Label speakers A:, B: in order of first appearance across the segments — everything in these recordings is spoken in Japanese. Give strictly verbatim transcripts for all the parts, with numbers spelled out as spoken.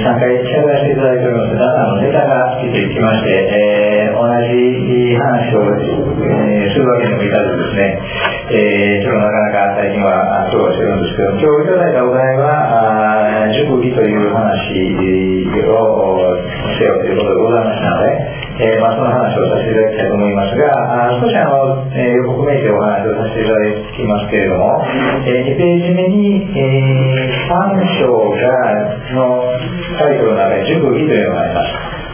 A: に、さんかい謝罪していただいております。だんだんのネタがついてきまして、えー、同じ話を、えー、するわけにもいかずですね、えー、ちょっとなかなか最近は苦労してるんですけど、今日いただいたお題は、塾義という話をせよということでございましたので、えーまあ、その話をさせていただきたいと思いますが、あ少しあの、えー、予告めいてお話をさせていただきますけれども、えー、にページ目に、えー、さん章がのタイトルの中で塾義というのがあります。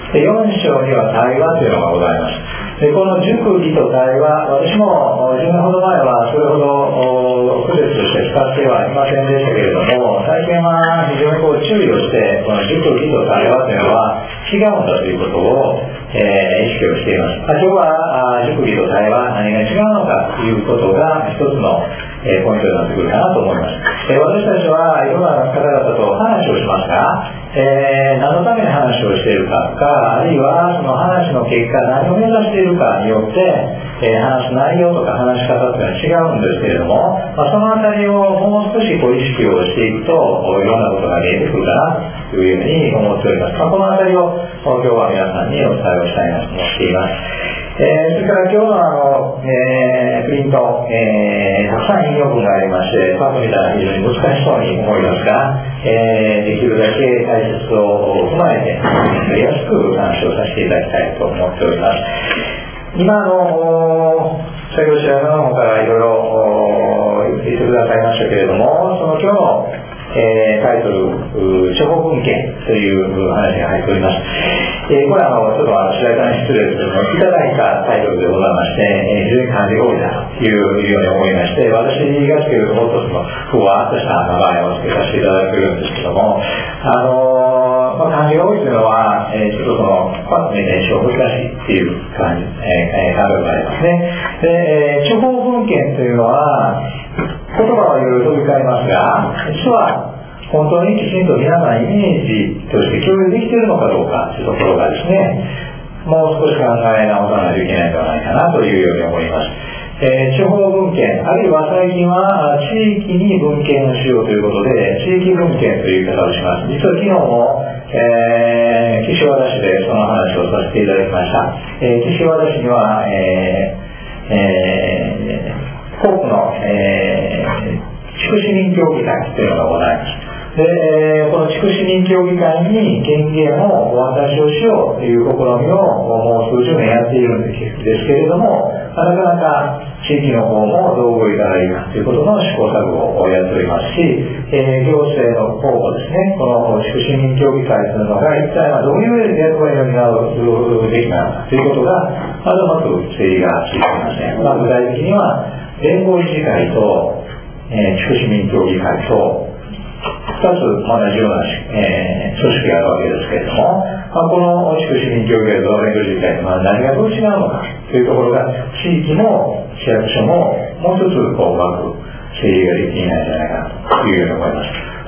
A: でよん章には対話というのがございます。でこの塾義と対話、私もじゅうねんほど前はそれほど区別して使ってはありませんでしたけれども、最近は非常にこう注意をして、この塾義と対話というのは違うんだということを、えー、意識をしています。今日は塾義と対話、何が違うのかということが一つの、えー、ポイントになってくるかなと思います。えー、私たちはいろんな方々と話をしますが、えー、何のために話をしているかか、あるいはその話の結果何を目指しているかによって、えー、話す内容とか話し方というのは違うんですけれども、まあ、そのあたりをもう少しこう意識をしていくといろんなことが見えてくるかなというふうに思っております。まあ、このあたりを今日は皆さんにお伝えをしたいなと思っています。えー、それから今日のあの、えー、プリント、えー、たくさん引用文がありまして、パッと見たら非常に難しそうに思いますが、えー、できるだけ解説を踏まえて、やりやすく話をさせていただきたいと思っております。今あの作業者の方からいろいろ言ってくださいましたけれども、その今日のえー、タイトル、処方文献という話が入っております。えー、これはあの、ちょっとあの、白井さんに失礼ですけども、いただいたタイトルでございまして、えー、非常に漢字が多いなというように思いまして、私がつけるもう一つのふわっとした名前を付けさせていただいているんですけども、あのー、まあ、漢字が多いというのは、えー、ちょっとその、パッと見て印象難しいっていう感じ、えー、感覚がありますね。で、えー、処方文献というのは、言葉はいろいろ飛び交いますが、実は本当にきちんと皆さんイメージとして共有できているのかどうかというところがですね、もう少し考え直さないといけないのではないかなというように思います。えー、地方文献、あるいは最近は地域に文献をしようということで、地域文献という言い方をします。実は昨日も、えー、岸和田市でその話をさせていただきました。えー、岸和田市には、えーえー多くの、えー、地区市民協議会というのがございます。で、えー、この地区市民協議会に権限をお渡しをしようという試みをもう数十年やっているんですけれども、なかなか地域の方もどう動いたらいいかということの試行錯誤をやっておりますし、えー、行政の方もですね、この地区市民協議会というのが一体どういう役割を担うべきなのかということがまだまず整理がついていません。まあ、具体的には連合理事会と、えー、地区市民協議会とふたつ同じような、えー、組織があるわけですけれども、まあ、この地区市民協議会と連合理事会と、まあ、何がどう違うのかというところが地域も市役所ももう一つこううまく整理ができていないんじゃないかなというように思います。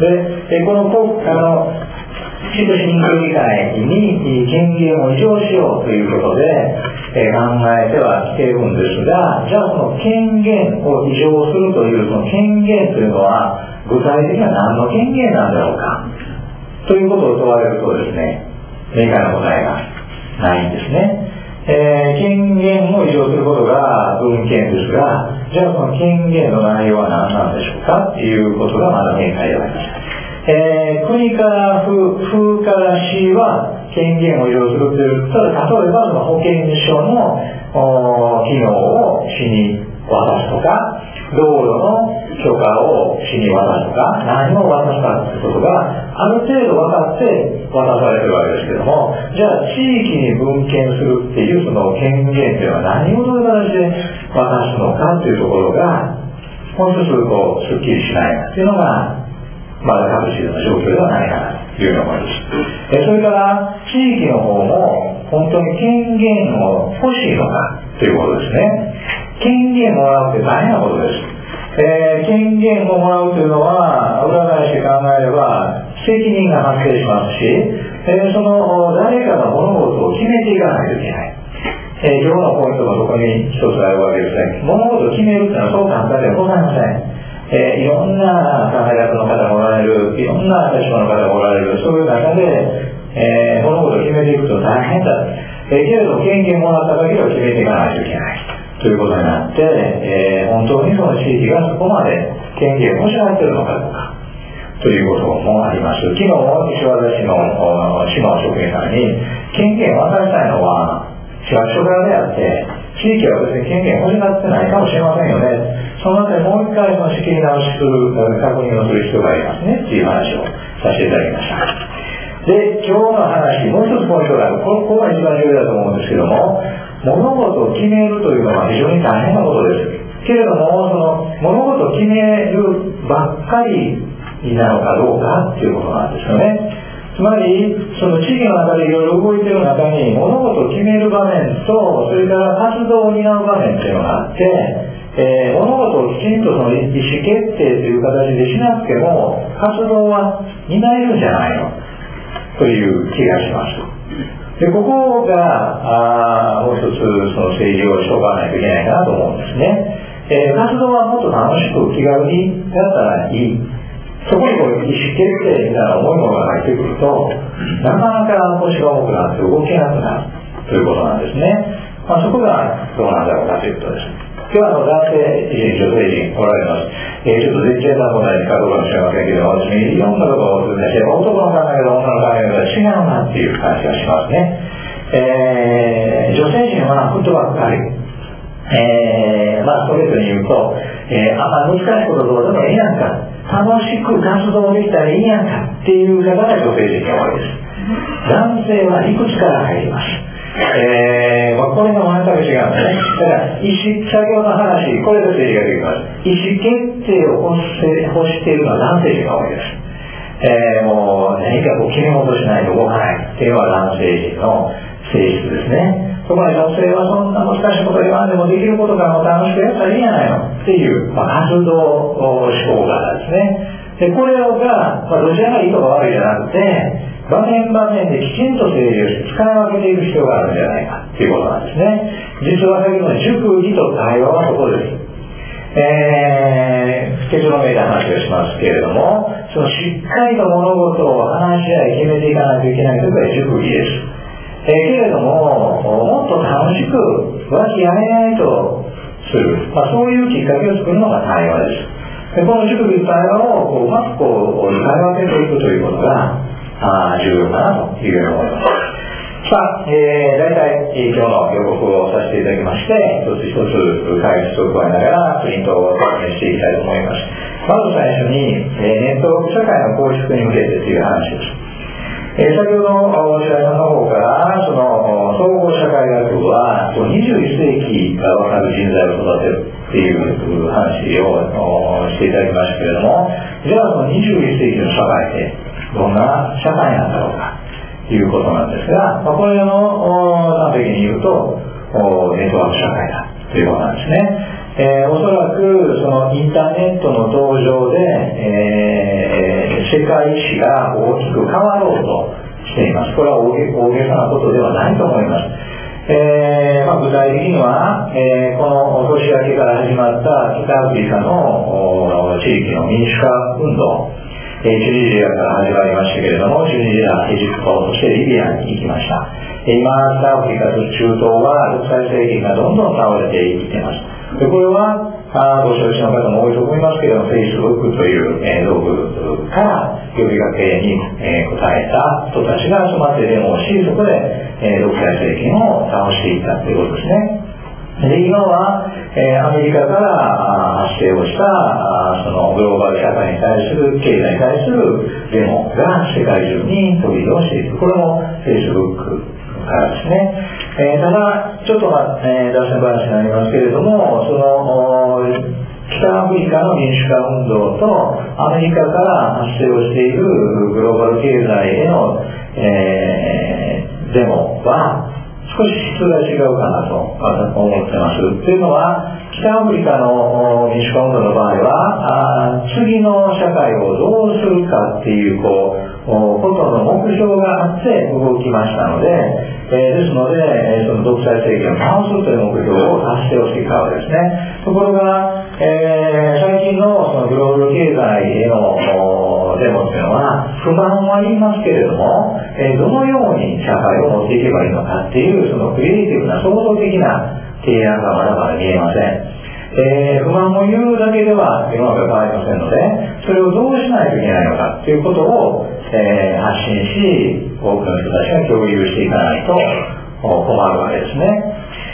A: で、えこのあの地区市民協議会に権限を移譲しようということで、えー、考えてはきているんですが、じゃあその権限を移譲するというその権限というのは具体的には何の権限なんだろうかということを問われるとですね、明確な答えがないんですね。えー、権限を移譲することが文献ですが、じゃあその権限の内容は何なんでしょうかということがまだ明快ではありません。えー、国から府、府から市は権限を移譲するという、ただ例えばその保健所の機能を市に渡すとか、道路の許可を市に渡すとか、何を渡すかということがある程度分かって渡されているわけですけども、じゃあ地域に分権するっていうその権限というのは何をどういう形で渡すのかというところがもう一つこうすっきりしないなというのがまだ各地での状況ではないかなというように思います。えそれから地域の方も本当に権限を欲しいのかということですね。権限をもらうって大変なことです。えー、権限をもらうというのは裏返して考えれば責任が発生しますし、えー、その誰かが物事を決めていかないといけない。えー、今日のポイントのところに一つあるわけですね。物事を決めるというのはそう簡単ではございません。えー、いろんな考え方の方がおられる、 いろんな立場の方がおられる、そういう中で、えー、物事を決めていくと大変だ、えー、けれど権限もらっただけは決めていかないといけないということになって、えー、本当にその地域がそこまで権限を支配っているのかどうかということもあります。昨日、石和田市の市の職員さんに、権限を渡したいのは市役所側であって、地域は別に権限を欲しがってないかもしれませんよね。そのあたりもう一回その仕切り直しする、確認をする必要がありますねっていう話をさせていただきました。で、今日の話、もう一つポイントがある。ここが一番重要だと思うんですけども、物事を決めるというのは非常に大変なことです。けれども、その物事を決めるばっかりなのかどうかっていうことなんですよね。つまり、その地域の中でいろいろ動いている中に、物事を決める場面と、それから活動を担う場面っていうのがあって、えー、物事をきちんとその意思決定という形でしなくても、活動は担えるんじゃないのという気がします。で、ここが、あもう一つその政治をしとかないといけないかなと思うんですね。えー、活動はもっと楽しく気軽にやったらいい。そこにこう意思決定みたいな重いものが入ってくると、なかなか腰が重くなって動けなくなるということなんですね。まあ、そこがどうなんだろうかということです。今日はあの男性人、女性人おられます。えー、ちょっと絶対な問題にかどうかもしれませんけども、私いろんなことをするんですけど、男の考え方、女の考え方が違うなっていう感じがしますね。えー、女性人はフットバックある。えー、まあストレートに言うと、えー、あんま難しいことどうでもいいやんか、楽しく活動できたらいいやんかっていう方が女性人が多いです。男性は理屈から入ります。えーまあ、これが全く違うんですね。だから意思、先ほどの話、これで政治ができます。意思決定を欲しているのは男性人が多いです。えー、もう何かこう決め事しないと動かないっていうのは男性人の性質ですね。ところが女性はそんな難しいこと言わんでもできることからも楽しくやったらいいんじゃないのっていう、まあ、活動思考型ですね。で、これが、まあ、どちらがいいとか悪いじゃなくて、場面場面できちんと整理をして使い分けていく必要があるんじゃないかっていうことなんですね。実は先ほどの熟議と対話はそこです。えー、結論めいた話をしますけれども、そのしっかりと物事を話し合い決めていかないといけないというのが熟議です。えー、けれども、もっと楽しく和気あいあいとする、まあ、そういうきっかけを作るのが対話です。で、この熟議と対話をこううまくこう使い分けていくということがあ重要かなというふうに思います。さあ、えー、大体、えー、今日の予告をさせていただきまして、一つ一つ解説を加えながらプリントを説明していきたいと思います。まず最初に、えー、ネットワーク社会の構築に向けてという話です。えー、先ほどの白井さんの方からその総合社会学はにじゅういっせいきが分かる人材を育てるっていう話をしていただきましたけれども、じゃあそのにじゅういっせいきの社会ってどんな社会なんだろうかということなんですが、まあ、これの端的に言うとネットワーク社会だということなんですね。えー、おそらくそのインターネットの登場で、えー、世界史が大きく変わろうとしています。これは大げ、大げさなことではないと思います。えーまあ、具体的には、えー、この年明けから始まった北アフリカの地域の民主化運動、えー、チュニジアから始まりましたけれども、チュニジア、エジプト、そしてリビアに行きました。えー、今、北アフリカと中東は独裁政権がどんどん倒れていっています。でこれはあご承知の方も多いと思いますけれども、Facebook という、えー、道具から呼びかけに、えー、応えた人たちが集まってデモをし、そこで、えー、独裁政権を倒していったということですね。で今は、えー、アメリカから発生をしたそのグローバル社会に対する経済に対するデモが世界中に飛び移動している。これも Facebook からですね。えー、ただちょっと、まあえー、脱線話になりますけれども、その北アフリカの民主化運動とアメリカから発生をしているグローバル経済への、えー、デモは少し質が違うかなと思ってます。というのは、北アフリカの民主化運動の場合は、次の社会をどうするかっていうこうことの目標があって動きましたので、えー、ですので、えー、その独裁政権を倒すという目標を達成をしていくわけですね。ところが、えー、最近のそのグローバル経済へのデモっていうのは不満は言いますけれども、えー、どのように社会を持っていけばいいのかっていうそのクリエイティブな創造的な提案がまだまだ見えません。えー、不満を言うだけでは世の中は変わりませんので、それをどうしないといけないのかということを、えー、発信し、多くの人たちが共有していかないと困るわけですね。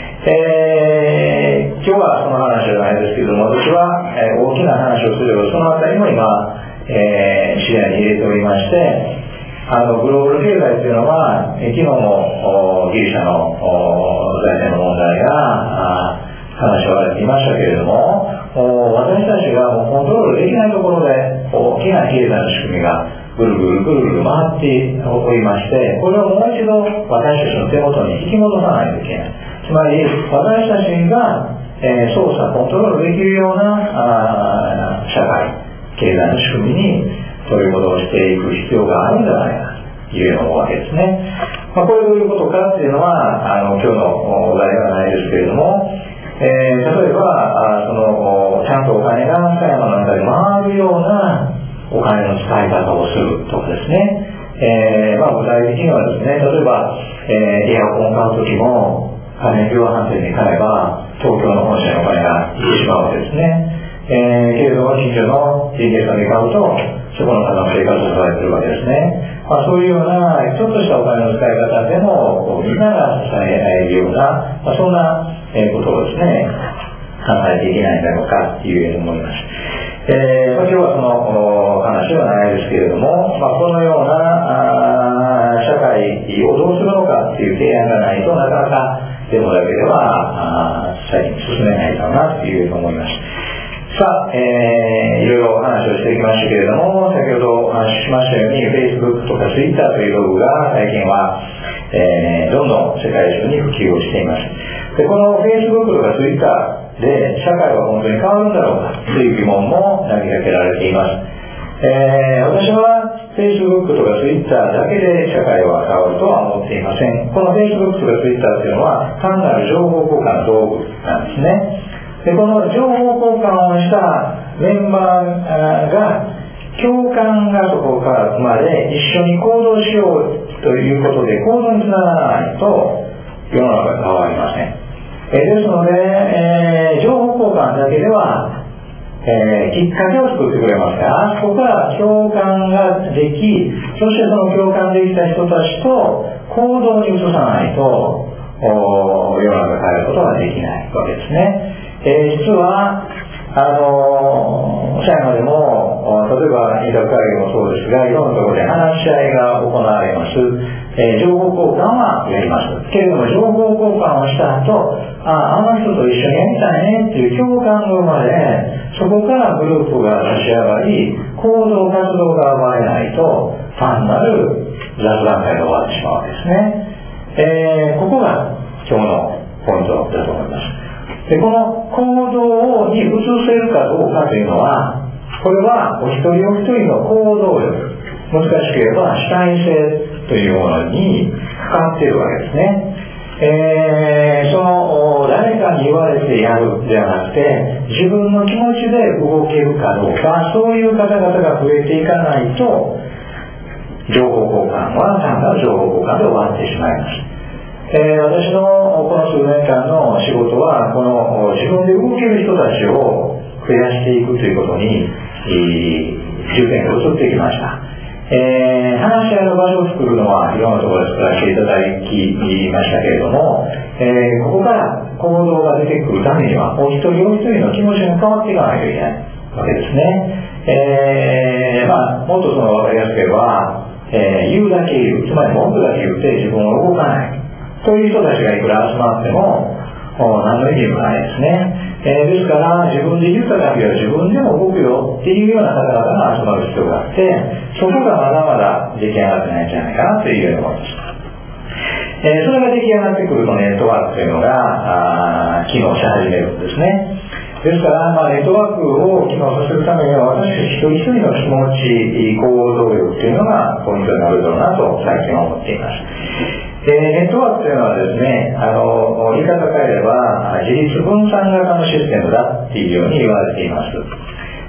A: えー、今日はその話じゃないですけれども、私は、えー、大きな話をすればそのあたりも今、えー、視野に入れておりまして、あのグローバル経済というのは、昨日もギリシャの財政の問題が話し合われていましたけれども、私たちがもうコントロールできないところで大きな経済の仕組みがぐるぐるぐるぐる回っておりまして、これをもう一度私たちの手元に引き戻さないといけない。つまり私たちが、えー、操作コントロールできるようなあ社会経済の仕組みにそういうことをしていく必要があるんじゃないかという思うわけですね。まあ、これどういうことかっていうのはあの今日のお題ではないですけれども、えー、例えばあそのちゃんとお金が社会の中で回るようなお金の使い方をするとかですね、えーまあ、具体的にはですね、例えば、えー、エアコンを買うときも家電量販店に買えば東京の本社にお金が行ってしまうわけですね。えー、けれども近所の人件さんで買うとそこの方の生活をされているわけですね。まあ、そういうようなちょっとしたお金の使い方でもみんなが支えられるような、まあ、そんなことをですね考えていけないんだろうかというふうに思います。えーまあ、今日はその話はないですけれども、まあ、このような社会をどうするのかという提案がないとなかなかデモだけでは先に進めないだろうなというふうに思います。さあ、えー、いろいろ話をしてきましたけれども、先ほどお話ししましたように Facebook とか Twitter という道具が最近は、えー、どんどん世界中に普及をしています。でこの Facebook とか Twitter で社会は本当に変わるんだろうかという疑問も投げかけられています。えー、私は Facebook とか Twitter だけで社会は変わるとは思っていません。この Facebook とか Twitter というのは単なる情報交換の道具なんですね。でこの情報交換をしたメンバーが共感がそこから生まれ一緒に行動しようということで行動につながらないと世の中が変わりません。えですので、えー、情報交換だけでは、えー、きっかけを作ってくれますから、そこから共感ができ、そしてその共感できた人たちと行動に移さないと世の中変えることができないわけですね。えー、実はあのー、社員でも例えば委託会議もそうですがいろんなところで話し合いが行われます。えー、情報交換はやりますけれども情報交換をした後あ、あの人と一緒にやりたいねっていう共感が生まれそこからグループが立ち上がり行動活動が生まれないと単なる雑談会が終わってしまうわけですね。えー、ここが今日のポイントだと思います。でこの行動に移せるかどうかというのはこれはお一人お一人の行動力難しければ主体性というものにかかっているわけですね。えー、その誰かに言われてやるではなくて自分の気持ちで動けるかどうかそういう方々が増えていかないと情報交換は単なる情報交換で終わってしまいます。えー、私のこの数年間の仕事はこの自分で動ける人たちを増やしていくということに、えー、重点が移ってきました。えー、話し合いの場所を作るのはいろんなところで作らせていただきましたけれども、えー、ここから行動が出てくるためにはお一人お一人の気持ちが変わっていかないといけないわけですね。えー、まあもっとその分かりやすく言えば、えー、言うだけ言うつまり文句だけ言って自分は動かないそういう人たちがいくら集まっても何の意味もないですね。えー、ですから自分で言っただけは自分でも動くよっていうような方々が集まる必要があってそこがまだまだ出来上がってないんじゃないかなというように思います。えー、それが出来上がってくるとネットワークというのが機能し始めるんですね。ですから、まあ、ネットワークを機能させるためには私たち一人一人の気持ち行動力というのがポイントになるだろうなと最近は思っています。えー、ネットワークというのはですね、あの言い方変えれば自立分散型のシステムだっていうように言われています。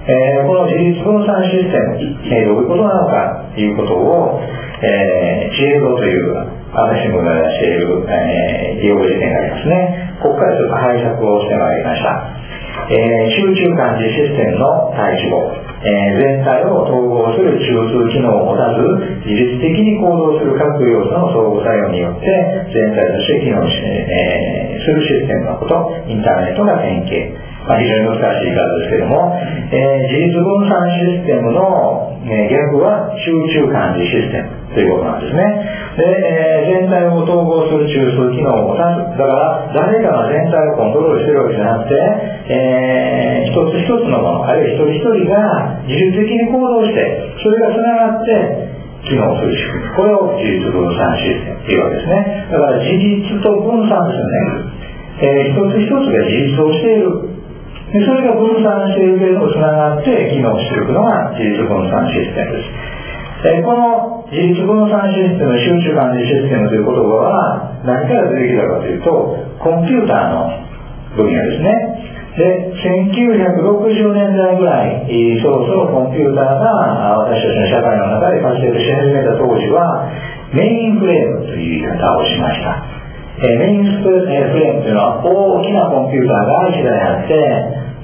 A: えー、この自立分散システム、えー、どういうことなのかということを、えー、知恵度という朝日新聞が出している、えー、用語辞典がありますね。ここからちょっと拝借をしてまいりました。えー、集中感知システムの対一語、えー、全体を統合する中枢機能を持たず自律的に行動する各要素の相互作用によって全体として機能し、えー、するシステムのこと、インターネットが典型。まあ、非常に難しい言い方ですけども、えー、自立分散システムの、えー、逆は集中感知システムということなんですね。で、えー、全体を統合する中枢機能を持たず、だから誰かが全体をコントロールしているわけじゃなくて、えー、一つ一つのもの、あるいは一人一人が自律的に行動して、それがつながって機能する仕組み。これを自律分散システムというわけですね。だから自律と分散ですよね。えー、一つ一つが自立をしている。でそれが分散しているけれどもつながって機能していくのが自律分散システムです。えー、この自律分散システム、集中感知システムという言葉は何から出てきたかというと、コンピューターの分野ですね。で、せんきゅうひゃくろくじゅうねんだいぐらい、そろそろコンピューターが私たちの社会の中で活躍し始めた当時は、メインフレームという言い方をしました。えー、メインフレームというのは大きなコンピューターが一台あって、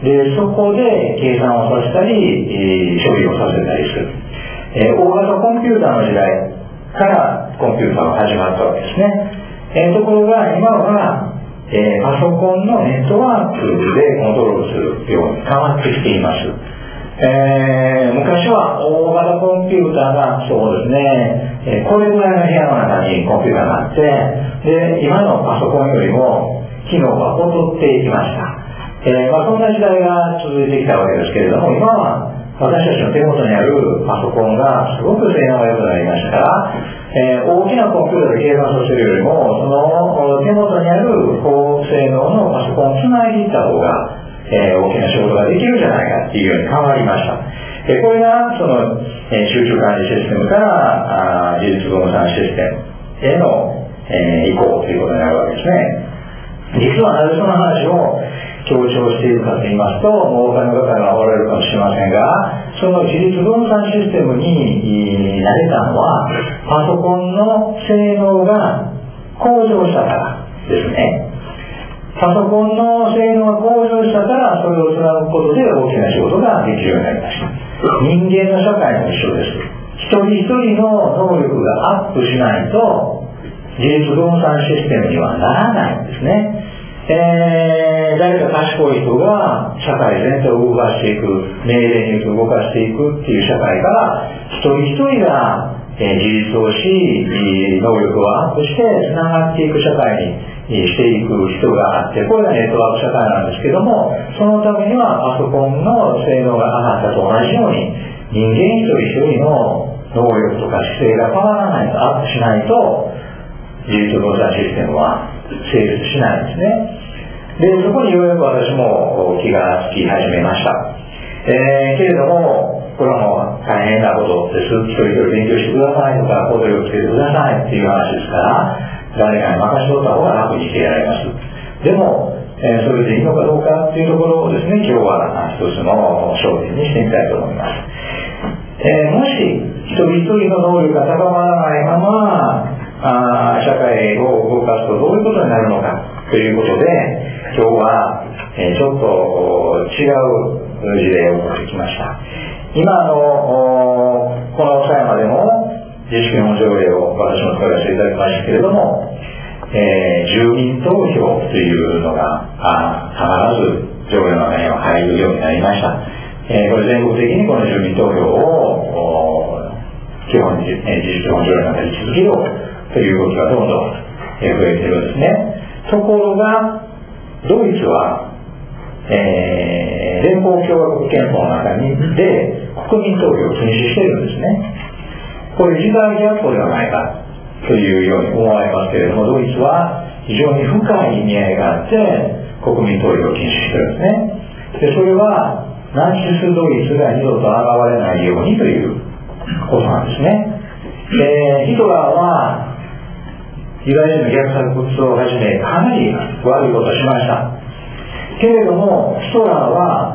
A: でそこで計算をさせたり、えー、処理をさせたりする、えー、大型コンピューターの時代からコンピューターが始まったわけですね。えー、ところが今は、えー、パソコンのネットワークでコントロールするように変わってきています。えー、昔は大型コンピューターがそうですね、えー、これぐらいの部屋の中にコンピューターがあって、で今のパソコンよりも機能が劣っていきました。えーまあ、そんな時代が続いてきたわけですけれども、今は私たちの手元にあるパソコンがすごく性能が良くなりましたから、えー、大きなコンピューターで計算させるよりもその手元にある高性能のパソコンをつないでいった方が、えー、大きな仕事ができるんじゃないかっていうように変わりました。えー、これがその、えー、集中管理システムからあ自律分散システムへの、えー、移行ということになるわけですね。実はなぜその話を強調しているかと言いますと、もう他の方がおられるかもしれませんが、その自律分散システムになれたのはパソコンの性能が向上したからですね。パソコンの性能が向上したからそれをつなぐことで大きな仕事ができるようになりました。人間の社会も一緒です。一人一人の能力がアップしないと自律分散システムにはならないんですね。えー、誰か賢い人が社会全体を動かしていく、命令によって動かしていくっていう社会から一人一人が、えー、自立をし能力をアップしてつながっていく社会にしていく人があって、これがネットワーク社会なんですけども、そのためにはパソコンの性能が上がったと同じように人間一人一人の能力とか姿勢が変わらないと、アップしないと自律分散システムは成立しないんですね。で、そこにようやく私も気がつき始めました。えー、けれどもこれはもう大変なことです。一人一人勉強してくださいとか、行動力つけてくださいっていう話ですから、誰かに任せとった方が楽にしてやられます。でも、えー、それでいいのかどうかっていうところをですね、今日は一つの焦点にしてみたいと思います。えー、もし一人一人の能力が高まらないままあ社会を動かすとどういうことになるのかということで、今日は、えー、ちょっと違う事例を持ってきました。今あのこの岡山でも自主権条例を私も使わせていただきましたけれども、えー、住民投票というのがあ必ず条例の中には入るようになりました。えー、これ全国的にこの住民投票を基本に、えー、自主権条例の中に位置づけようという動きがどんどん、えー、増えているんですね。ところがドイツは、えー、連邦共和国憲法の中にで国民投票を禁止しているんですね。これ時代逆行ではないかというように思われますけれども、ドイツは非常に深い意味合いがあって国民投票を禁止しているんですね。でそれはナチスドイツが二度と現れないようにということなんですね。でヒトラーはユダヤ人の虐殺をはじめかなり悪いことをしましたけれども、ヒトラーは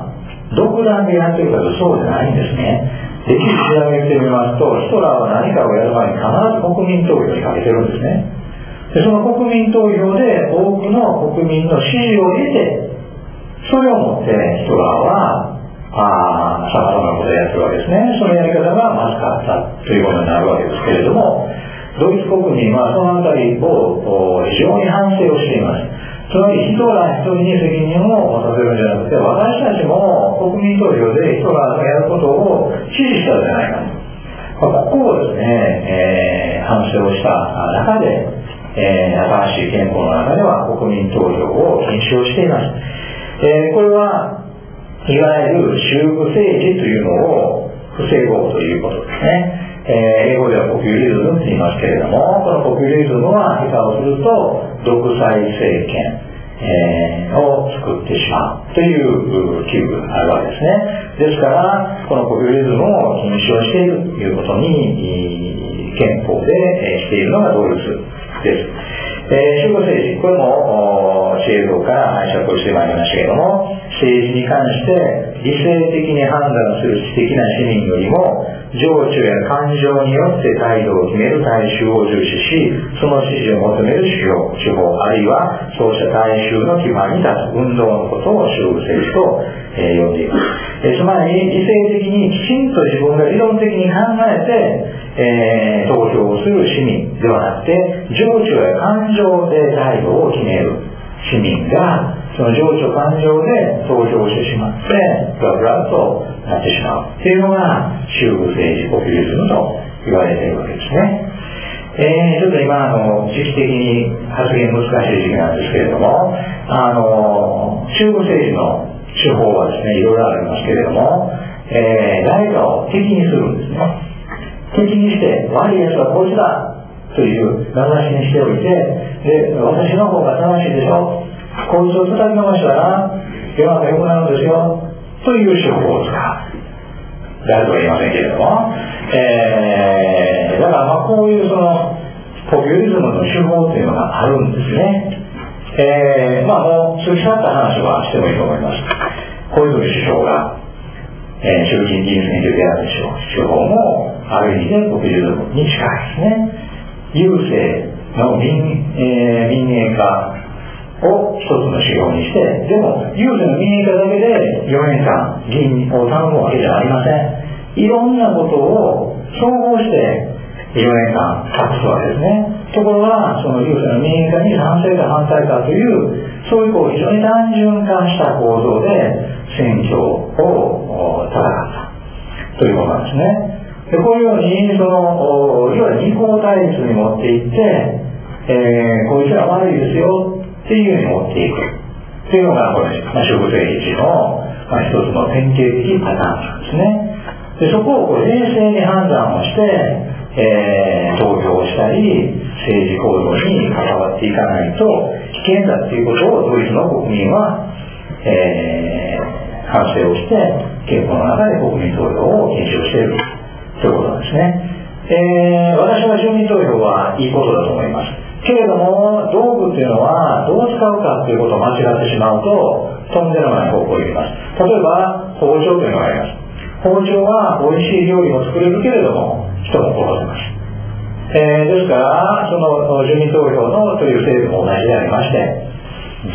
A: 独断でやってるかとそうじゃないんですね。歴史調べてみますと、ヒトラーは何かをやる前に必ず国民投票にかけてるんですね。でその国民投票で多くの国民の支持を得て、それをもってヒトラーはあさまざまなことをやってるわけですね。そのやり方がまずかったということになるわけですけれども、ドイツ国民はそのあたりを非常に反省をしています。つまりヒトラー一人に責任を持たせるんじゃなくて、私たちも国民投票でヒトラーがやることを支持したんじゃないかと、まあ、ここをですね、えー、反省をした中で、えー、新しい憲法の中では国民投票を禁止をしています。えー、これはいわゆる州部政治というのを防ごうということですね。えー、英語ではポピュリズムと言いますけれども、このポピュリズムは以下をすると独裁政権、えー、を作ってしまうという危惧があるわけですね。ですからこのポピュリズムを禁止をしているということに憲法で、えー、しているのがドイツです。えー、州部政治、これも知恵道から拝借をしてまいりましたけれども、政治に関して理性的に判断する知的な市民よりも情緒や感情によって態度を決める大衆を重視し、その支持を求める手法、あるいはそうした大衆の基盤に立つ運動のことを州部政治と、えー、呼んでいます。えー、つまり理性的にきちんと自分が理論的に考えてえー、投票をする市民ではなくて、情緒や感情で態度を決める市民がその情緒感情で投票をしてしまってブラブラとなってしまうっていうのが州部政治ポピュリズムと言われているわけですね。えー、ちょっと今あの時期的に発言難しい時期なんですけれども、あの州部政治の手法はですねいろいろありますけれども、えー、誰かを敵にするんですね。敵にして悪い奴はこいつだという名指しにしておいて、で私の方が正しいでしょ、こいつを叩きのましたら世の中良くなるんですよという手法を使う。誰とは言いませんけれども、えー、だからまあこういうそのポピュリズムの手法っていうのがあるんですね。えー、まあもう過ぎ去った話はしてもいいと思います。小泉首相がえー、衆議院議員選挙でやるでしょう手法もある意味でポピュリズムに近いですね。郵政の民、えー、民営化を一つの指標にして、でも郵政の民営化だけでよねんかん議員を頼むわけじゃありません。いろんなことを総合してよねんかん託すわけですね。ところがその郵政の民営化に賛成か反対かというそういうこう非常に単純化した構造で選挙を戦ったということなんですね。でこういうようにそのいわゆる二項対立に持っていって、えー、こいつら悪いですよっていうふうに持っていくっていうのがこれ、まあ、州部政治の、まあ、一つの典型的パターンなんですね。でそこをこう冷静に判断をして、えー、投票をしたり政治行動に関わっていかないと危険だということをドイツの国民は、えー、反省をして憲法の中で国民投票を禁止をしているということなんですね。えー、私は住民投票はいいことだと思います。けれども道具というのはどう使うかということを間違ってしまうととんでもない方向に行きます。例えば包丁というのがあります。包丁は美味しい料理を作れるけれども人も殺せます。えー、ですからその住民投票のという制度も同じでありまして、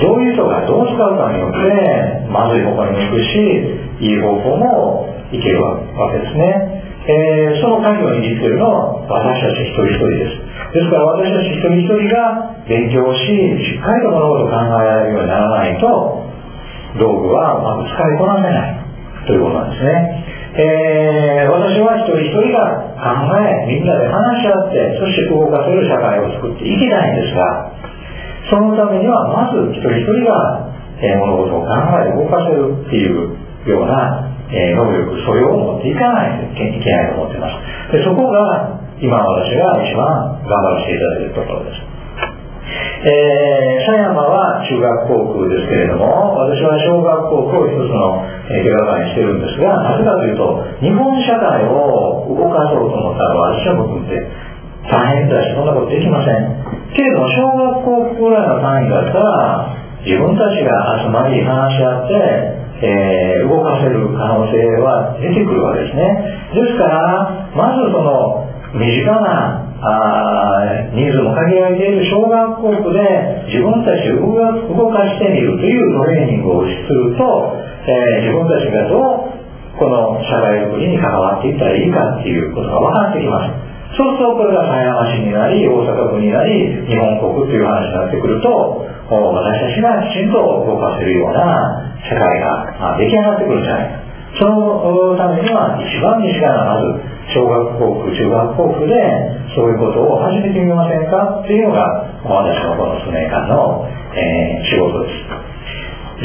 A: どういう人がどう使うかによってまずい方向に行くしいい方向も行けるわけですね。えー、その鍵を握っているのは私たち一人一人です。ですから私たち一人一人が勉強ししっかりと物事を考えられるようにならないと道具はうまく使いこなせないということなんですね。えー、私は一人一人が考えみんなで話し合ってそして動かせる社会を作っていきたいんですが、そのためにはまず一人一人が、えー、物事を考えて動かせるっていうような、えー、能力それを持っていかないといけないと思っています。でそこが今私が一番頑張らせていただいているところです。えー、狭山は中学校区ですけれども私は小学校区を一つの手がかりにしてるんですが、なぜかというと日本社会を動かそうと思ったら私は僕って大変だしそんなことできませんけれども、小学校ぐらいの単位だったら自分たちが集まり話し合って、 えー、動かせる可能性は出てくるわけですね。ですからまずその身近なあ人数も限られている小学校区で自分たちを動かしてみるというトレーニングをすると、えー、自分たちがどうこの社会づくりに関わっていったらいいかっていうことが分かってきます。そうするとこれが狭山市になり大阪府になり日本国という話になってくると、私たちがきちんと動かせるような社会が出来上がってくるんじゃないか。そのためには一番身近なまず小学校区、中学校区でそういうことを始めてみませんかっていうのが私のこの数年間の、えー、仕事です。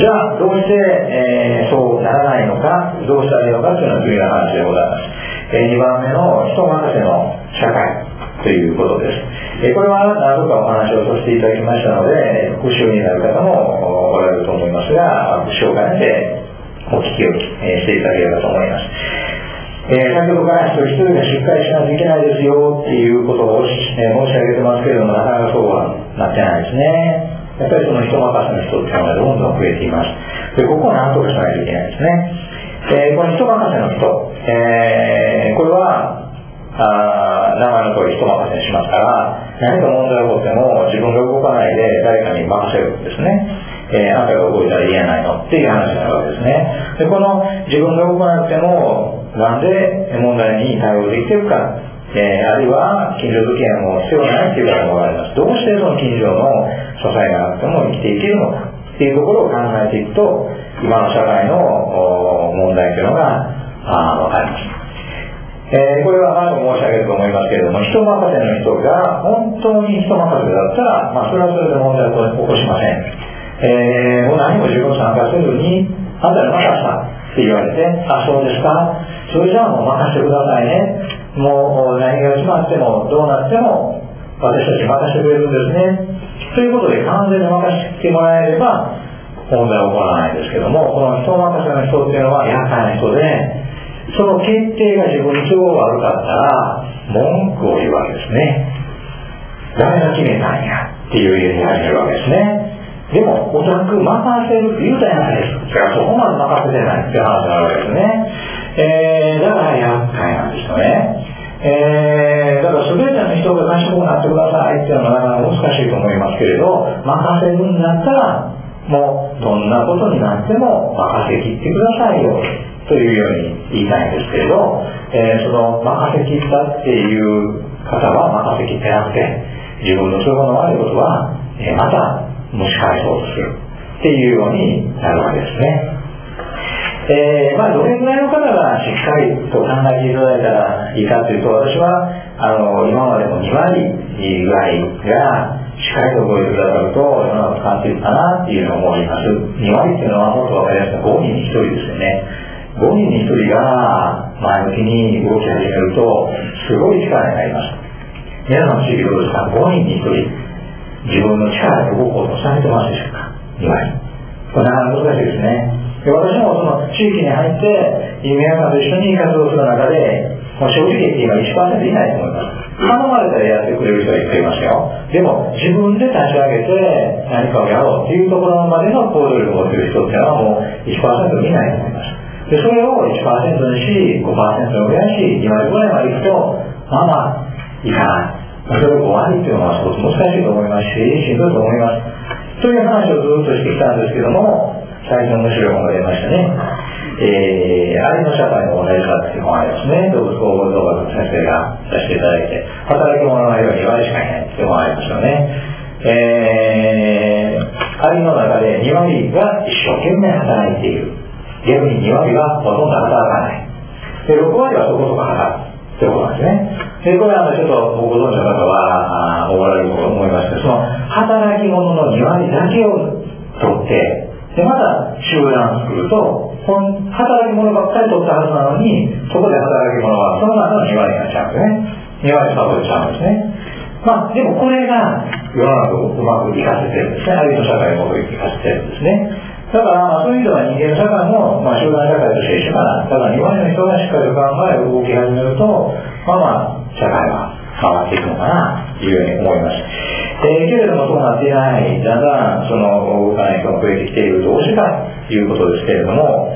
A: じゃあどうして、えー、そうならないのか、どうしたらいいのかというのは次の話でございます。えー、にばんめの人任せの社会ということです。えー、これは何度かお話をさせていただきましたので復習になる方もおられると思いますが、復習を兼ねてお聞きを、えー、していただければと思います。えー、先ほどから一人一人がしっかりしないといけないですよっていうことを、えー、申し上げてますけれども、なかなかそうはなってないですね。やっぱりその人任せの人っていうのがどんどん増えています。で、ここを何とかしないといけないですね。えー、この人任せの人、えー、これはあ名前の通り人任せにしますから、何か問題が起こっても自分が動かないで誰かに任せるんですね。えー、あんたが動いたらいいやないのっていう話になるわけですね。で、この自分が動かなくてもなんで問題に対応できているか、えー、あるいは近所付き合いも必要ないという方もあります。どうしてその近所の支えがなくても生きていけるのかっていうところを考えていくと、今の社会の問題というのが分かります。えー、これは前も申し上げると思いますけれども、人任せの人が本当に人任せだったら、まあ、それはそれで問題を起こしません。えー、もう何も自分参加せずに、あんたに任したって言われて、あ、そうですか、それじゃあもう任せてくださいね。もう何が決まってもどうなっても私たち任せてくれるんですね。ということで完全に任せてもらえれば問題は起こらないですけども、この人任せの人っていうのは厄介な人で、その決定が自分に都合悪かったら文句を言うわけですね。誰が決めたんやっていう言い始めるわけですね。でもおそらく任せるって言うたやないですか。それはそこまで任せてないって話になるわけですね。えー、だから厄介なんですよね。えー、だから全ての人が賢くなってくださいっていうのはなかなか難しいと思いますけれど、任せるんだったらもうどんなことになっても任せきってくださいよというように言いたいんですけれど、えー、その任せきったっていう方は任せきってなくて、自分の都合の悪いことは、えー、また蒸し返そうとするっていうようになるわけですね。えーまあ、どれぐらいの方がしっかりと考えていただいたらいいかというと、私はあの今までのにわりぐらいがしっかりと覚えてくださると世の中変わっていくかなっていうのを思います。にわりっていうのはもっと分かりやすくごにんにひとりですよね。ごにんにひとりが前向きに動き始めるとすごい力になります。皆さんの地域どうですか？ごにんにひとり自分の力で動こうとされてますでしょうか？にわり。これなかなか難しいですね。で、私もその地域に入って皆さんと一緒に活動する中で、もう正直言って今 いちパーセント いないと思います。頼まれたらやってくれる人はいっぱいいますよ。でも自分で立ち上げて何かをやろうっていうところまでの行動力を持っている人っていうのはもう いちパーセント いないと思います。で、それを いちパーセント にし、ごパーセント ぐらいし、にわりぐらいまでいくと、まあまあいかない。それをごわりっていうのはすごく難しいと思いますし、しんどいと思います。という話をずっとしてきたんですけども、最近面白い本が出ましたね。えー、愛の社会の問題化っていう本がありますね。動物工房動画の先生が出していただいて、働き者のように割しかいないっていう本がありますよね。えー、愛の中でにわりが一生懸命働いている。逆ににわりはほとんど働かない。で、ろくわりはそこそこ働く。ということなんですね。で、これはちょっとご存知の方はおられると思いますけど、その働き者のにわりだけを取って、で、また集団作ると、働き者ばっかり取ったはずなのに、そこで働き者はその中のにわりになっちゃうんですね。にわりサボっちゃうんですね。まあ、でもこれが世の中をうまく活かせてるんですね。あるいは社会をうまく活かせてるんですね。だから、まあ、そういう意味では人間社会も、まあ、集団社会として一緒かな。だからにわりの人がしっかりと考え、動き始めると、まあまあ、社会は変わっていくのかな、 いうように思います。えー、けれどもそうなっていない、だんだんその動かない人が増えてきているどうしてかということですけれども、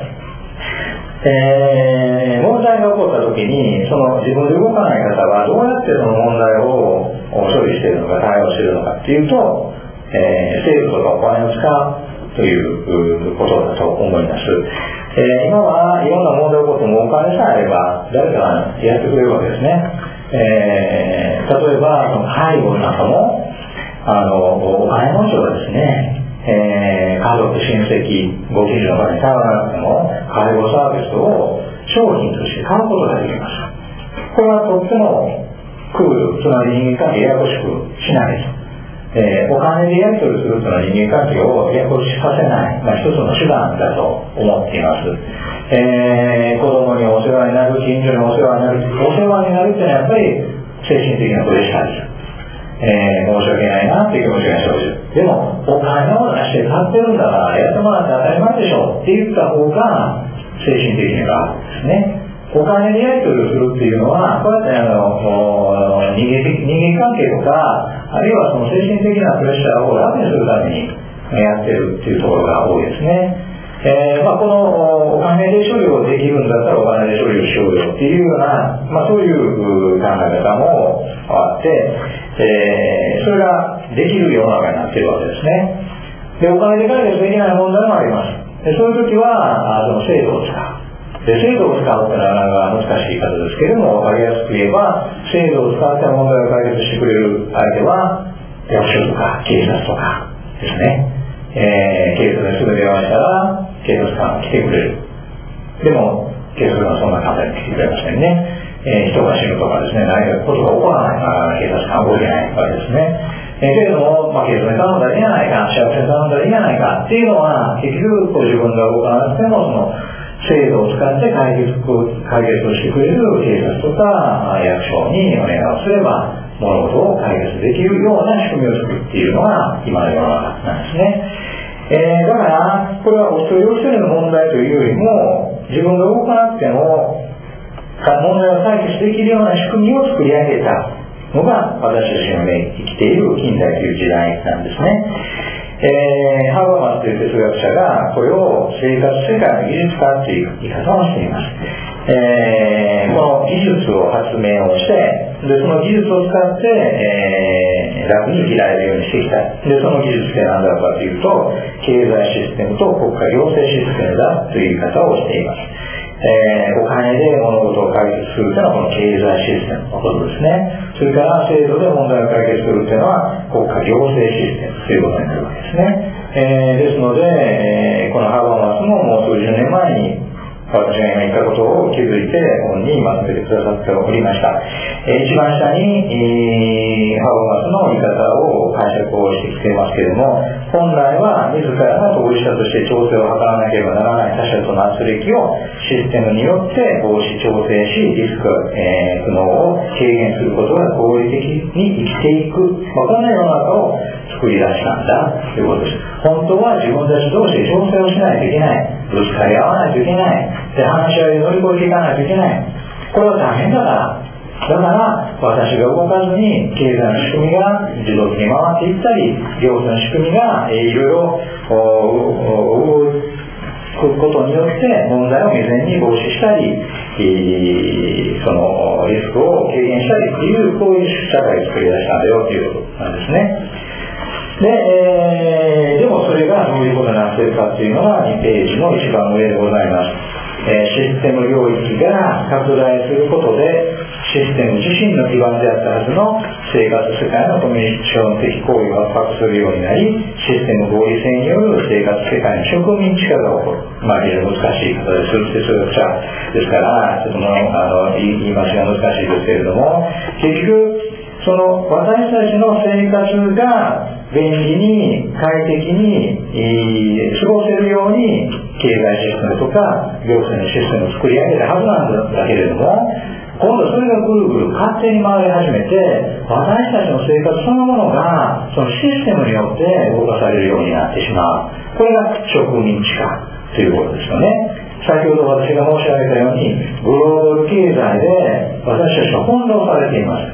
A: えー、問題が起こったときに、その自分で動かない方はどうやってその問題を処理しているのか、対応しているのかっていうと、えー、制度とかお金を使うということだと思います。えー、今はいろんな問題が起こってもお金さえあれば誰かがやってくれるわけですね。えー、例えばその介護なんかもあのお金持ちはですね、えー、家族、親戚、ご近所の方に頼らなくても介護サービスを商品として買うことができます。これはとってもクール、つまり人間関係ややこしくしないです。えー、お金でやり取りするというのは人間関係をややこしさせない、まあ、一つの手段だと思っています。えー、子供にお世話になる、近所にお世話になる、お世話になるというのはやっぱり精神的なプレッシャーです。えー、申し訳ないなっていう気持ちが生じる。でもお金を出して買ってるんだからやってもらって当たり前でしょって言った方が精神的にはですね。お金でやり取りをするっていうのは、こうやってあの人間的人間関係とか、あるいはその精神的なプレッシャーを楽にするためにやってるっていうところが多いですね。えーまあ、このお金で処理をできるんだったらお金で処理をしようよっていうような、まあ、そういう考え方もあって、えー、それができる世の中になっているわけですね。で、お金で解決できない問題もあります。で、そういう時はその制度を使う。で、制度を使うというのは難しい言い方ですけれども、分かりやすく言えば、制度を使って問題を解決してくれる相手は、役所とか警察とかですね。えー、警察にすぐ電話したら、警察官が来てくれる。でも、警察官はそんな簡単に来てくれませんね。えー、人が死ぬとかですね、何かことが起こらないから、警察官は動けないわけですね。えー、けれども、まあ、警察に頼んだらいいじゃないか、幸せに頼んだらいいじゃないかっていうのは、結局、こう自分が動かなくても、その、制度を使って解決解決をしてくれる警察とか役所にお願いをすれば物事を解決できるような仕組みを作っているのが今の世の中なんですね。えー、だからこれはお一人お一人の問題というよりも自分が動かなくても問題を解決できるような仕組みを作り上げたのが私たちの生きている近代という時代なんですね。えー、ハーバーマンという哲学者がこれを生活世界の技術化という言い方をしています。えー、この技術を発明をしてでその技術を使って、えー、楽に生きられるようにしてきた。でその技術って何だろうかというと経済システムと国家行政システムだという言い方をしています。えー、お金で物事を解決するというのはこの経済システムのことですね。それから制度で問題を解決するというのは国家行政システムということになるわけですね。えー、ですので、えー、このハーバーマスももう数十年前に私が今言ったことを気づいて本にまとめてくださっておりました。えー、一番下に、えー、ハーバーマスの言い方を解釈をしてきていますけれども、本来は自らが当事者として調整を図らなければならない他者との圧力をシステムによって防止調整しリスク、えー、苦悩を軽減することが合理的に生きていく、まあ、こんな世の中を作り出したんだということです。本当は自分たち同士で調整をしないといけない、ぶつかり合わないといけない、で話し合いで乗り越えていかないといけない。これは大変だから。だから私が動かずに経済の仕組みが自動的に回っていったり、行政の仕組みがいろいろ動くことによって問題を未然に防止したり、そのリスクを軽減したりというこういう社会を作り出したんだよということなんですね。で、えー、でもそれがどういうことになっているかというのがにページの一番上でございます。えー、システム領域が拡大することでシステム自身の基盤であったはずの生活世界のコミュニケーション的行為を圧迫するようになり、システム合理性による生活世界の植民地化が起こる。まあ非常に難しい言い方でする哲学者ですからちょっともあの言い回しが難しいですけれども、結局その私たちの生活が便利に快適に、えー、過ごせるように経済システムとか行政のシステムを作り上げたはずなんだけれども、今度それがぐるぐる勝手に回り始めて私たちの生活そのものがそのシステムによって動かされるようになってしまう。これが植民地化ということですよね。先ほど私が申し上げたようにグローバル経済で私たちは翻弄されています。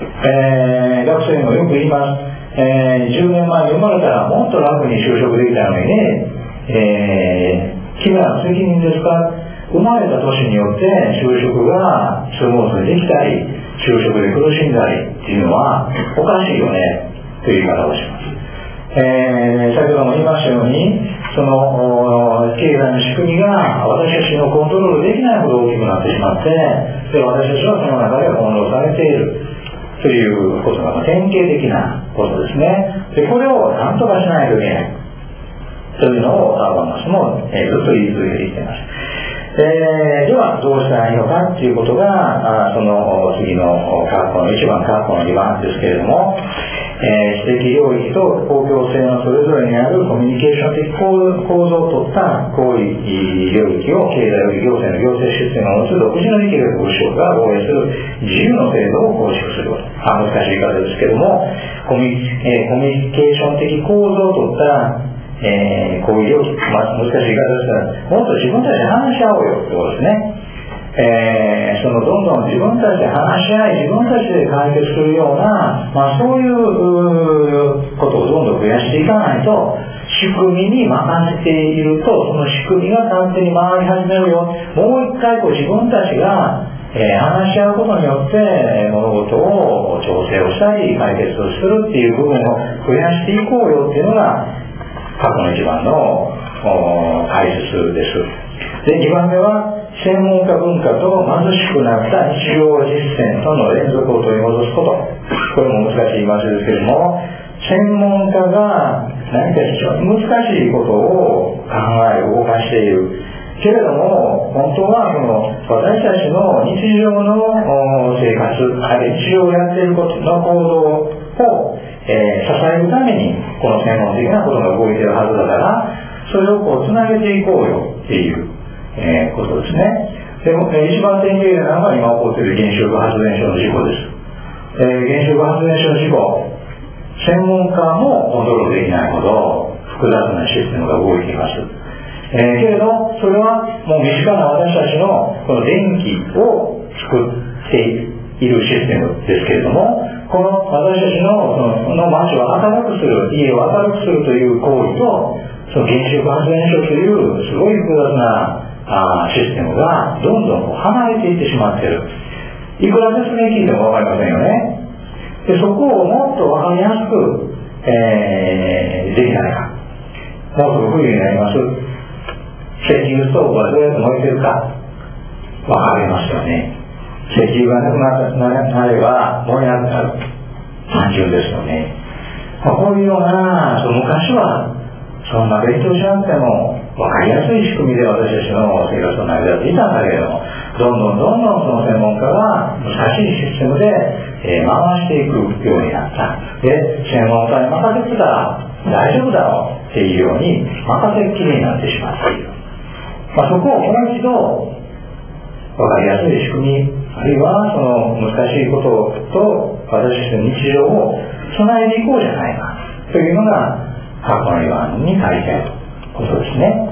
A: えー、学生にもよく言います。えー、じゅうねんまえに生まれたらもっと楽に就職できたのにね、えー、君らの責任ですか？生まれた年によって就職がスムーズにできたり、就職で苦しんだりっていうのはおかしいよねという言い方をします。えー、先ほども言いましたように、その経済の仕組みが私たちのコントロールできないほど大きくなってしまって、で私たちはその中で翻弄されているということが典型的なことですね。でこれを何とかしないといけないというのをハーバーマスも、えー、ずっと言い続けてきています。えー、ではどうしたらいいのかということがあその次のカーコンのいちばんカーコンのにばんですけれども、えー、私的領域と公共性のそれぞれにあるコミュニケーション的構造を取った行為領域を経済及び行政の行政システムを持つ独自の力学部署が防衛する自由の制度を構築すること。あ難しい言い方ですけれども、コミュニ、えー、コミュニケーション的構造を取ったえー、こういう、まあ、難しい言い方ですが、もっと自分たちで話し合おうよってことですね。えー、そのどんどん自分たちで話し合い、自分たちで解決するような、まあ、そういうことをどんどん増やしていかないと、仕組みに任せていると、その仕組みが勝手に回り始めるよ。もう一回こう自分たちが、えー、話し合うことによって物事を調整をしたり解決をするっていう部分を増やしていこうよっていうのが過去の一番の解説です。で、にばんめは専門家文化と貧しくなった日常実践との連続を取り戻すこと。これも難しい言い回しですけれども、専門家が何か非常に難しいことを考え動かしているけれども、本当はその私たちの日常の生活、日常をやっていることの行動をえー、支えるためにこの専門的なことが動いているはずだから、それをこうつなげていこうよっていう、えー、ことですね。でも、えー、一番典型なのが今起こっている原子力発電所の事故です。えー、原子力発電所の事故、専門家もコントロールできないほど複雑なシステムが動いています。えー、けれどそれはもう身近な私たちのこの電気を作っているシステムですけれども、この私たち の, その街を明るくする、家を明るくするという行為と、その原子力発電所というすごい複雑なあシステムがどんどん離れていってしまっている。いくら説明聞いても分かりませんよね。でそこをもっと分かりやすく、えー、できないか。もうすぐ冬になります。石油ストーブはどうやって燃えてるか分かりますよね。石油がなくなれば燃えなくなる。単純ですよね。まあ、こういうような、その昔はそんな勉強しなくても分かりやすい仕組みで私たちの生活を成り立っていたんだけれども、どんどんどんどんその専門家が難しいシステムで、えー、回していくようになった。で、専門家に任せてたら大丈夫だろうっていうように任せっきりになってしまっている。まあ、そこをもう一度分かりやすい仕組み、あるいはその難しいことと私たちの日常をつないでいこうじゃないかというのが過去の岩に書いてあることですね。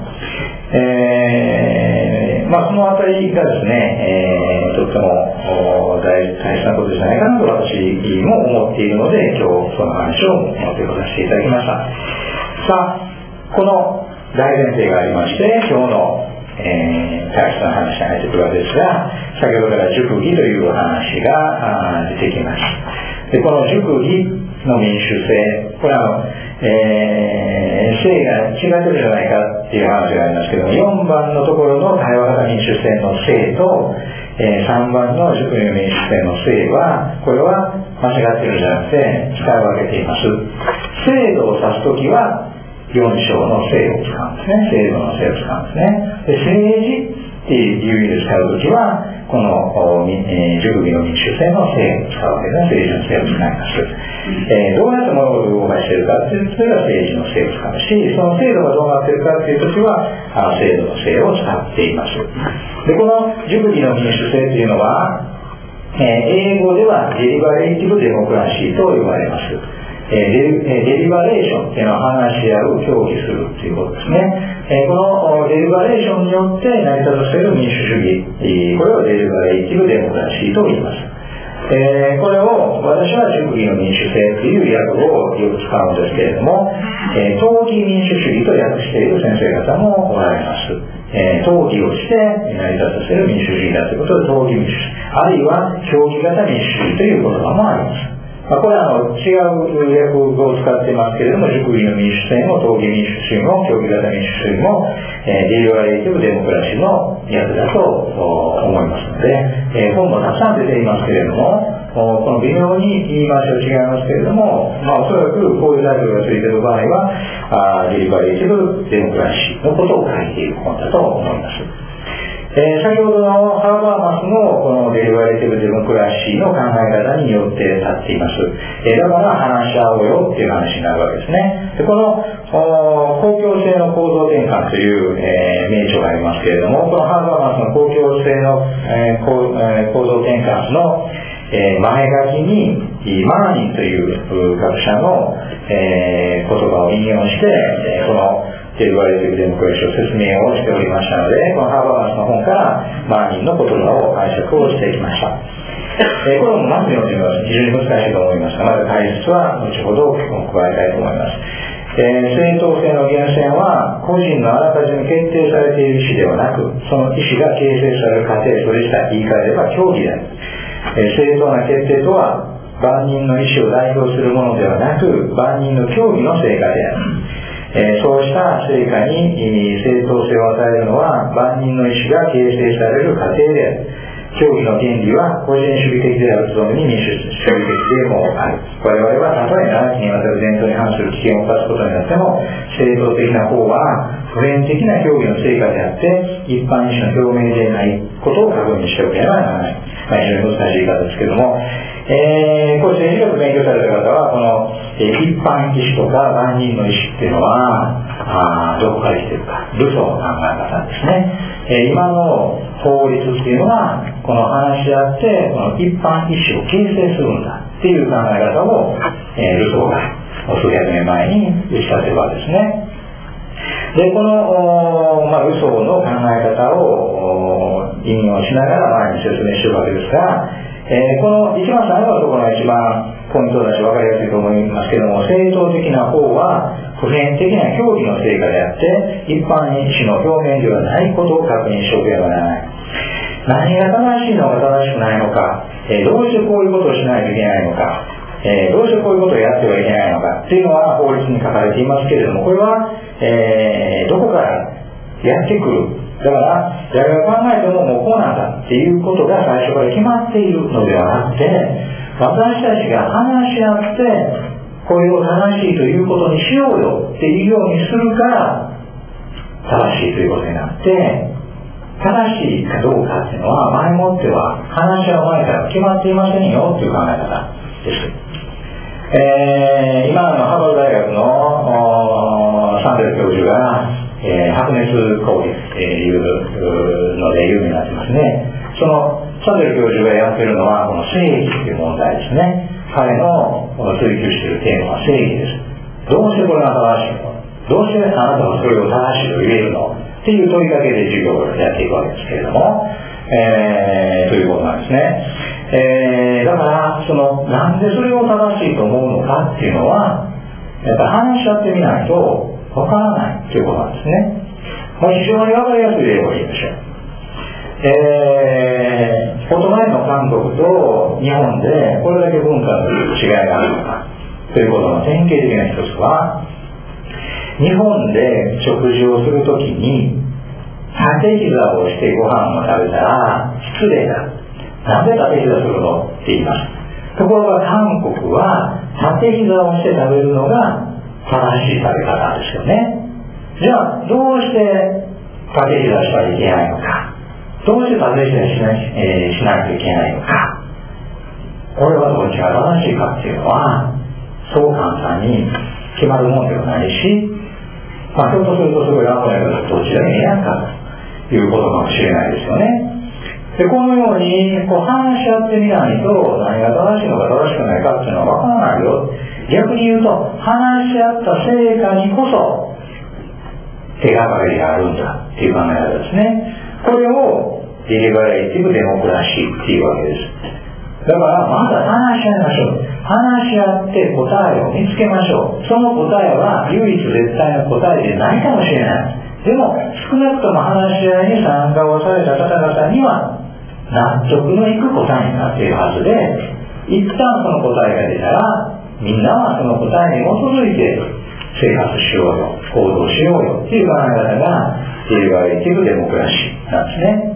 A: えー、まあそのあたりがですね、えー、とっても 大, 大事なことじゃないかなと私も思っているので、今日その話を持ってこさせていただきました。さあ、この大前提がありまして、今日のえー、大切な話が入ってくるわけですが、先ほどから熟議という話が出てきます。でこの熟議の民主制、これはあの、えー、性が違ってるじゃないかっていう話がありますけども、よんばんのところの対話型民主制の性と、えー、さんばんの熟議の民主制の性は、これは間違ってるんじゃなくて使い分けています。制度を指すときはよん章の性を使うんですね。制度の性を使うんですね。で政治っていう意味で使うときは、この、えー、熟議の民主制の性を使うわけですね。政治の性を使います。えー、どうやって物事を動かしているかというと、それが政治の性を使うし、その制度がどうなっているかというときは、あ制度の性を使っています。で、この熟議の民主制というのは、えー、英語ではデリバレーティブデモクラシーと呼ばれます。えー、デ, デリバレーションっていうのは話し合う、協議するということですね。えー、このデリバレーションによって成り立たせる民主主義、これをデリバレーティブデモクラシーと言います。 えー、これを私は熟議の民主制という訳をよく使うんですけれども、えー、討議民主主義と訳している先生方もおられます。えー、討議をして成り立たせる民主主義だということで討議民主主義、あるいは協議型民主主義という言葉もあります。まあ、これはあの違う訳語を使っていますけれども、熟議の民主制も討議民主主義も協議型民主主義も、えー、デリバレーティブデモクラシーの訳だと思いますので、えー、本もたくさん出ていますけれども、この微妙に言い回しは違いますけれども、まあ、おそらくこういうタイトルがついている場合は、あデリバレーティブデモクラシーのことを書いている本だと思います。えー、先ほどのハーバーマスのこのデリバレーティブデモクラシーの考え方によって立っています。えー、だから話し合おうよっていう話になるわけですね。でこの公共性の構造転換という、えー、名著がありますけれども、このハーバーマスの公共性の、えー構えー、構造転換の、えー、前書きにマーニンという学者の、えー、言葉を引用して、えー、このデリバレーティブデモクラシーを説明をしておりましたので、このハーバーマスの本からマーニンの言葉を解釈をしていきました。えー、これもまず読むのは非常に難しいと思いますが、まず解説は後ほど加えたいと思います。えー、正当性の源泉は個人のあらかじめ決定されている意思ではなく、その意思が形成される過程、それした言い換えれば教義である。えー、正当な決定とは万人の意思を代表するものではなく、万人の教義の成果である。えー、そうした成果に正当性を与えるのは万人の意思が形成される過程である。教義の原理は個人主義的であるとともに民主主義的でもある。我々はたとえ長きにわたる伝統に反する危険を犯すことになっても、正当的な方は普遍的な教義の成果であって一般意思の表明でないことを確認しておければならない。まあ、非常に難しい言い方ですけども、えー、これ政治学勉強された方はこの、えー、一般意思とか万人の意思っていうのはあどこから来てるか、ルソーの考え方ですね。えー、今の法律っていうのはこの話し合ってこの一般意思を形成するんだっていう考え方を、えー、ルソーが数百年前に打ち立てるわけですね。でこの、まあ、ルソーの考え方を引用しながら前に説明しているわけですが、えー、この一番最後のところが一番ポイントだし分かりやすいと思いますけども、正当的な方は普遍的な教義の成果であって一般意思の表現ではないことを確認しておければならない。何が正しいのか正しくないのか、えー、どうしてこういうことをしないといけないのか、えー、どうしてこういうことをやってはいけないのかっていうのは法律に書かれていますけれども、これは、えー、どこからやってくる、だから誰が考えてももうこうなんだっていうことが最初から決まっているのではなくて、私たちが話し合ってこれを正しいということにしようよっていうようにするから正しいということになって、正しいかどうかっていうのは前もっては話し合う前から決まっていませんよという考え方です。えー、今のハーバード大学のサンデル教授が、えー、白熱攻撃っていうので有名になってますね。そのサンデル教授がやってるのはこの正義という問題ですね。彼の追求しているテーマは正義です。どうしてこれが正しいの、どうしてあなたはそれを正しいと言えるのっていう問いかけで授業をやっていくわけですけれども、えー、ということなんですね。えー、だからそのなんでそれを正しいと思うのかっていうのはやっぱり話し合ってみないとわからないということなんですね。まあ、非常にわかりやすい例を言いましょう。えー、お隣の韓国と日本でこれだけ文化の違いがあるのかということの典型的な一つは、日本で食事をするときに縦膝をしてご飯を食べたら失礼だ、なんで縦膝するのって言います。ところが韓国は縦膝をして食べるのが正しい食べ方ですよね。じゃあどうして縦膝したらいけないのか、どうして縦膝しない、えー、しないといけないのか、これはどっちが正しいかっていうのはそう簡単に決まるもんではないし、まあ、ひょっとするとそれがどっちでもいいやんかということかもしれないですよね。でこのようにこう話し合ってみないと何が正しいのか正しくないかっていうのは分からないよ。逆に言うと話し合った成果にこそ手がかりがあるんだっていう考え方ですね。これをデリバレーティブデモクラシーっていうわけです。 だからまず話し合いましょう。話し合って答えを見つけましょう。その答えは唯一絶対の答えでないかもしれない。でも少なくとも話し合いに参加をされた方々には納得のいく答えになっているはずで、一旦その答えが出たらみんなはその答えに基づいて生活しようよ、行動しようよっていう考え方がデリバレーティブデモクラシーなんですね。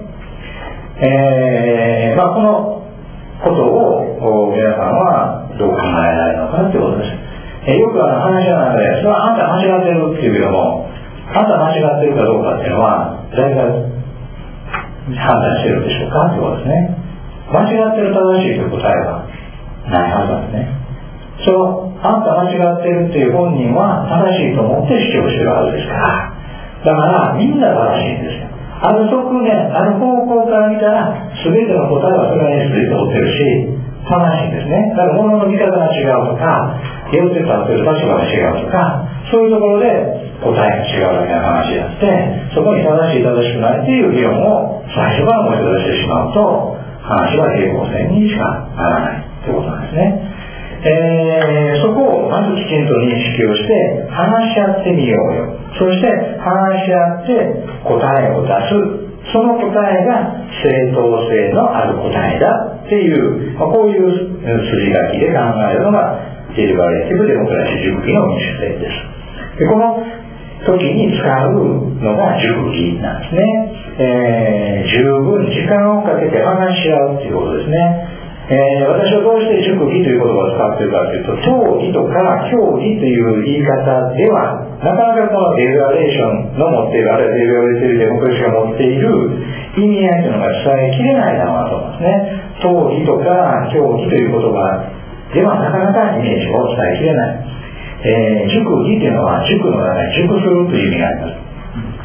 A: えー、まあこのことを皆さんはどう考えられるのかということです。えー、よくあの話の中で、それはあんた間違ってるっていうけども、あんた間違ってるかどうかっていうのは誰が判断してるでしょうかということですね。間違ってる正しいという答えはないはずなんですね。そのあんた間違ってるっていう本人は正しいと思って主張してるはずですから、だからみんな正しいんですよ。ある側面、ある方向から見たら全ての答えはそれについて追ってるし正しいんですね。だから物の見方が違うとか、寄って立ってる立場が違うとか、そういうところで答えが違うだけの話であって、そこに正しい正しくないっていう議論を最初から持ち出してしまうと、話は平行線にしかならないということなんですね。えー、そこをまずきちんと認識をして話し合ってみようよ。そして話し合って答えを出す。その答えが正当性のある答えだっていう、まあ、こういう筋書きで考えるのがデリバレーティブデモクラシー熟議の民主制です。でこの時に使うのが熟議なんですね。えー、十分時間をかけて話し合うということですね。えー、私はどうして熟議という言葉を使っているかというと、討議とか協議という言い方ではなかなかこのデリバレーションの持っている、あるいはデリバレーティブデモクラシーが持っている意味合いというのが伝えきれないだろうなと思いますね。討議とか協議という言葉ではなかなかイメージを伝えきれない。えー、熟議というのは塾の中に熟するという意味があります。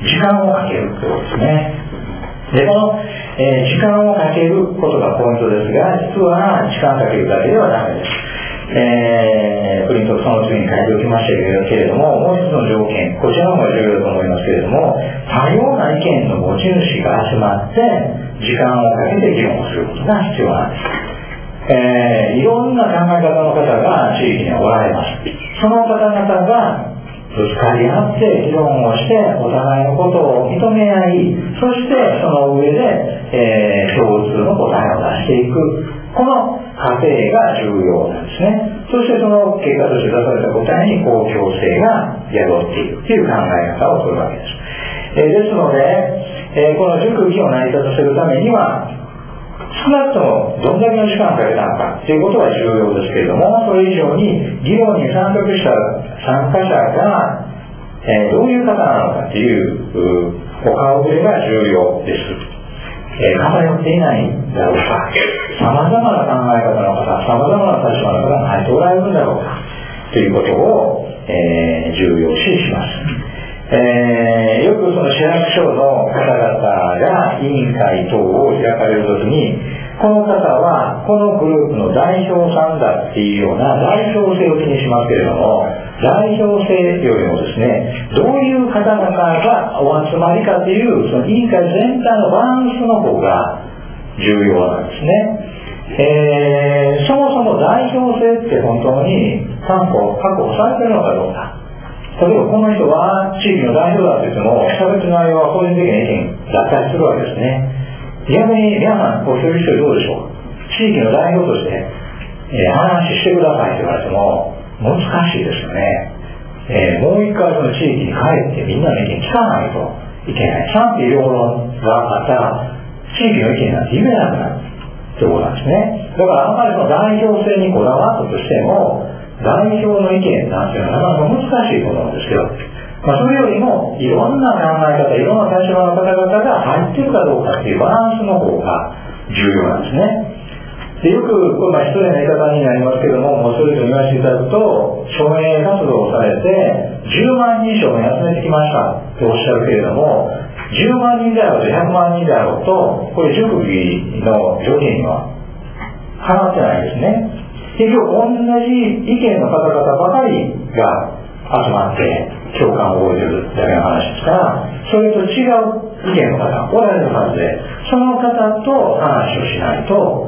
A: 時間をかけるということですね。でこの、えー、時間をかけることがポイントですが、実は時間かけるだけではダメです。えー、プリントその次に書いておきましたけれども、もう一つの条件、こちらの方が重要だと思いますけれども、多様な意見の持ち主が集まって時間をかけて議論をすることが必要なんです。えー、いろんな考え方の方が地域にはおられます。その方々がぶつかり合って議論をしてお互いのことを認め合い、そしてその上で、えー、共通の答えを出していく、この過程が重要なんですね。そしてその結果として出された答えに公共性が宿っているという考え方をするわけです。えー、ですので、えー、この熟議を成り立たせるためには少なくともどんだけの時間をかけたのかということは重要ですけれども、それ以上に議論に参画した参加者が、えー、どういう方なのかというお顔ぶれが重要です。えー、偏っていないだろうか、さまざまな考え方の方、さまざまな立場の方が入っておられるんだろうかということを、えー、重要視します。えー、よくその市役所の方々が委員会等を開かれるときに、この方はこのグループの代表さんだっていうような代表性を気にしますけれども、代表性よりもですね、どういう方々がお集まりかというその委員会全体のバランスの方が重要なんですね。えー、そもそも代表性って本当に担保確保されているのかどうか。例えばこの人は地域の代表だと言っても、喋ってる内容は個人的な意見だったりするわけですね。逆に皆さんお一人一人どうでしょう。地域の代表として、えー、話してくださいと言われても難しいですよね。えー、もう一回その地域に帰ってみんなの意見聞かないといけない。賛否両論があったら地域の意見なんて言えなくなるということなんですね。だからあんまりその代表性にこだわったとしても、代表の意見なんていうのはなかなか難しいことなんですけど、まあ、それよりもいろんな考え方、いろんな立場の方々が入ってるかどうかっていうバランスの方が重要なんですね。でよく、まあ、失礼な言い方になりますけども、もうそれと言わせていただくと、署名活動をされてじゅうまんにん署名集めてきましたっておっしゃるけれども、じゅうまんにんであろうとひゃくまんにんであろうと、これ熟議の条件にはかなってないですね。結局同じ意見の方々ばかりが集まって共感を覚えているだけの話ですから、それと違う意見の方がおられるはずで、その方と話をしないと、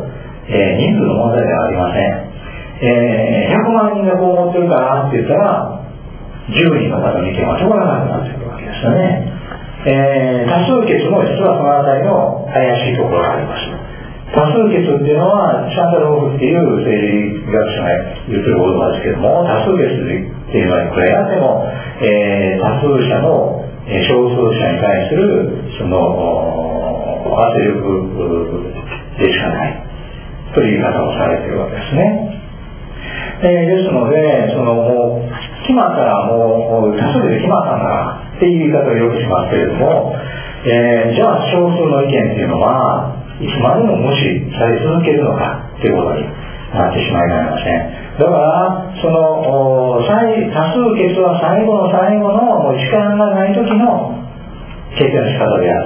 A: えー、人数の問題ではありません。えー、ひゃくまんにんがこう思ってるからって言ったら、じゅうにんの方の意見は通らなくなってくるわけですよね。えー、多数決も実はそのあたりの怪しいところがあります。多数決っていうのは、シャンタルホフっていう政治学者が言ってる言葉ですけども、多数決っていうのはいくらやっても、えー、多数者の少数者に対するその圧力でしかないという言い方をされているわけですね。えー、ですので、そのもう決まったらもう多数で決まったんだっていう言い方をよくしますけれども、えー、じゃあ少数の意見っていうのはいつまでも無視され続けるのかっていうことになってしまいかねません。だからその多数決は最後の最後のもう時間がない時の決定の仕方であって、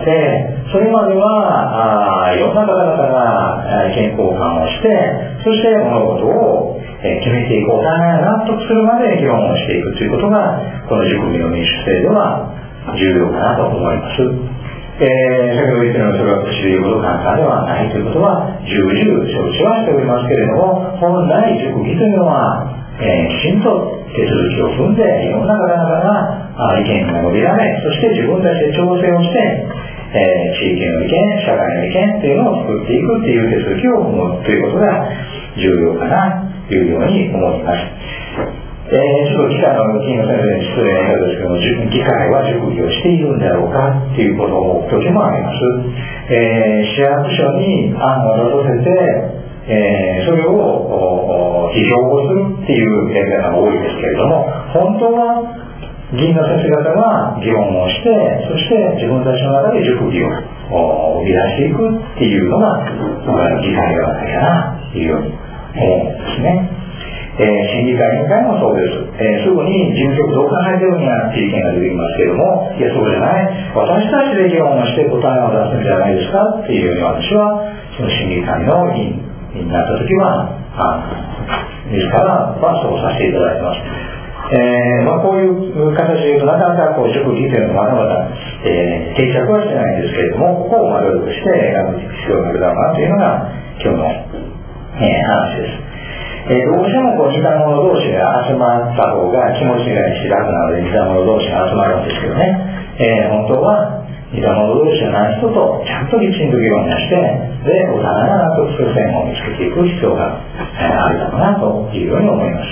A: それまではあいろんな方々が意見交換をして、そして物事を決めていこう、お互いが納得するまで議論をしていくということがこの熟議の民主制では重要かなと思います。えー、先ほど言ったようにそれは口で言うこと簡単ではないということは重々承知はしておりますけれども、本来熟議というのは、えー、きちんと手続きを踏んでいろんな方々が意見が述べられ、そして自分たちで調整をして、えー、地域の意見、社会の意見というのを作っていくという手続きを踏むということが重要かなというように思います。えー、ちょっと議会の金融先生に失礼な言い方ですけども、議会は熟議をしているんだろうかということを思う時もあります。えー、市役所に案を出させて、えー、それを批評をするっていうやり方が多いですけれども、本当は議員の先生方が議論をして、そして自分たちの中で熟議を生み出していくっていうのが議会ではないかなというように思うんですね。えー、審議会委員会もそうです。えー、すぐに事務局どう考えてるんやっていう意見が出てきますけれども、いやそうじゃない、私たちで議論をして答えを出すんじゃないですかっていうように私はその審議会の委員になった時は自らはそうさせていただいてます。えーまあ、こういう形で言うとなかなかこう熟議というのはまだまだ、えー、定着はしてないんですけれども、ここを努力して選ぶ必要があるだろうなというのが今日の、えー、話です。えー、どうしてもこう似た者同士が集まった方が気持ちがし楽なので似た者同士が集まるんですけどね、えー、本当は似た者同士じゃない人とちゃんときちんと議論をして、でお互いが納得する線を見つけていく必要が、えー、あるだろうなというように思います。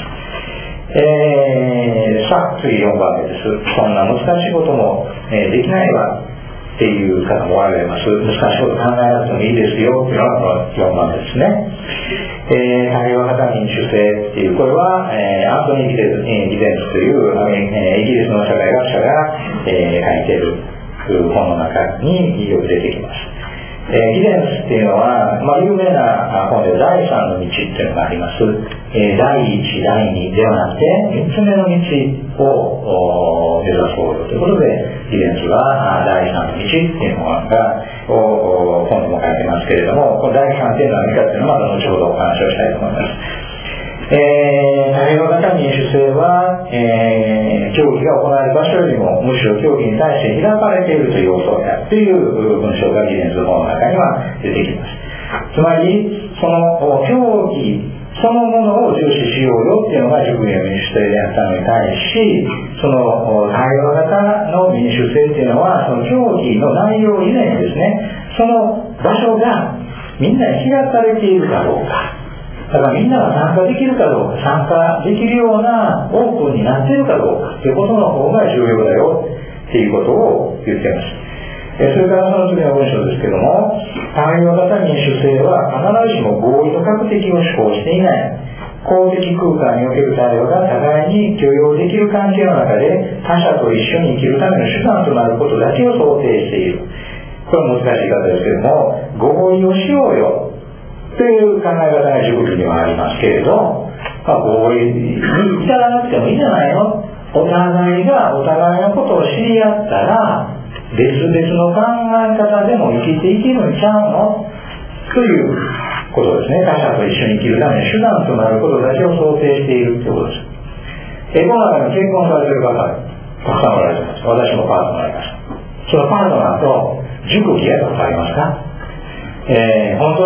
A: えー、さあ次よんばんめです。そんな難しいことも、えー、できないわっていう方もおられます。難しいこと考えなくてもいいですよっていうのがこのよんばんめですね。えー、多様型民主制っていう、これは、えー、アントニー・ギデンスというアメリカ、えー、イギリスの社会学者が、えー、書いている本の中によく出てきます。えー、ギデンスっていうのは、まあ、有名な本で第三の道っていうのがあります。えー、第一、第二ではなくて三つ目の道を目指そうということで、ギデンスは第三の道っていうのがを本でも書いてますけれども、この第三っていうのは何かっていうのはまた後ほどお話をしたいと思います。えー、多様型民主制は、えー、競技が行われる場所よりもむしろ競技に対して開かれているという要素であるという文章がギデンスの本の中には出てきます。つまりその競技そのものを重視しようよっていうのが熟議の民主制であったのに対し、その多様型の民主制っていうのはその競技の内容以前にですね、その場所がみんなに開かれているかどうか、だからみんなが参加できるかどうか、参加できるようなオープンになっているかどうかということの方が重要だよっていうことを言っています。それからその次の文章ですけども、多様型民主制は必ずしも合意と確定を施行していない公的空間における対話が互いに許容できる関係の中で他者と一緒に生きるための手段となることだけを想定している。これは難しい方ですけども、合意をしようよという考え方が熟議にはありますけれど、まあ、合意に至らなくてもいいんじゃないの、お互いがお互いのことを知り合ったら別々の考え方でも生きていけるんちゃうのということですね。他者と一緒に生きるための手段となることだけを想定しているということです。えこの中に結婚されている方たくさんおられます。私もパートナーがいました。そのパートナーと熟議やったことありますか？えー、本当に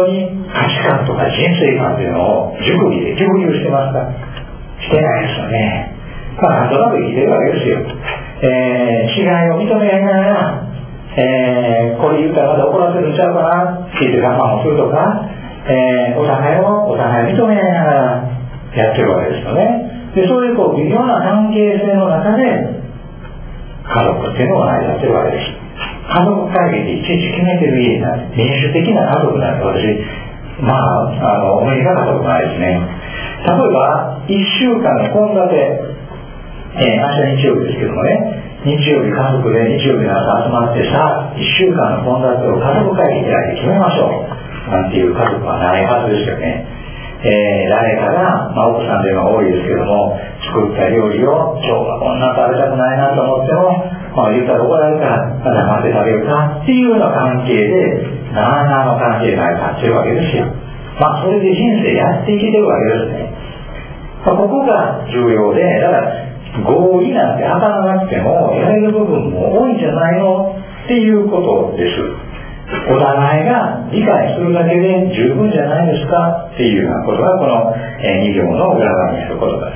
A: 価値観とか人生観というのを熟議で共有してますか？してないですよね。まあなんとなく生きてるわけですよ。えー、違いを認め合いながら、えー、これ言ったらまだ怒らせるんちゃうかなって言って我慢をするとか、えー、お互いをお互い認め合いながらやってるわけですよね。でそういうこう微妙な関係性の中で家族っていうのが成り立ってるわけです。家族会議でいちいち決めてる家なんて民主的な家族なんて私まああの思いがかったことないですね。例えばいっしゅうかんの献立、えー、明日日曜日ですけどもね、日曜日家族で日曜日の朝集まってさあいっしゅうかんの献立を家族会議で決めましょうなんていう家族はないはずですよね。えー、誰かが、まあ、奥さんというのが多いですけども作った料理を今日はこんな食べたくないなと思っても、まあ、言ったら怒られるからまだ待って食べるかっていうような関係で何らの関係が立ってるわけですよ。まあそれで人生やっていけてるわけですね。まあ、ここが重要で、だから合意なんて当たらなくてもやれる部分も多いんじゃないのっていうことです。お互いが理解するだけで十分じゃないですかっていうようなことがこのに行の裏側にある言葉です。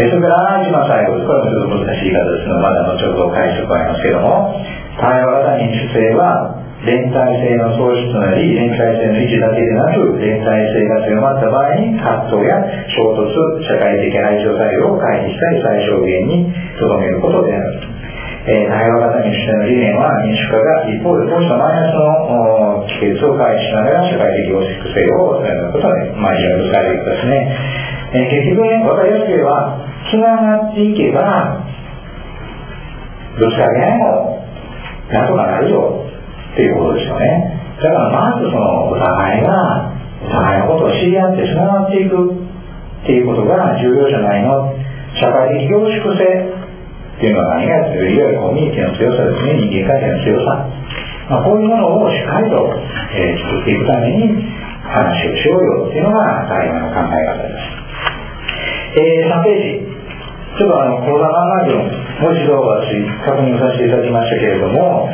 A: それから一番最後です。これもちょっと難しい言い方ですのでまだ後ほど解釈がありますけども、対話型民主制は連帯性の喪失となり連帯性の維持だけでなく連帯性が強まった場合に葛藤や衝突、社会的愛情作用を回避したり最小限にとどめることである。えー、対話型民主制の理念は民主化が一方でこうしたマイナスの帰結を回避しながら社会的抑縮性を抑えることで、まあ、非常に難しいことですね。えー、結局ね、分かりやすく言えばつながっていけばぶつかり合いもなんとかなるよっていうことですよね。だからまずそのお互いがお互いのことを知り合ってつながっていくっていうことが重要じゃないの。社会的凝縮性っていうのは何かといういわゆるコミュニティの強さですね。人間関係の強さ、まあ、こういうものをしっかりと、えー、作っていくために話をしようよっていうのが対話の考え方です。えー、さんページちょっとあの講座案内文もう一度私確認させていただきましたけれども、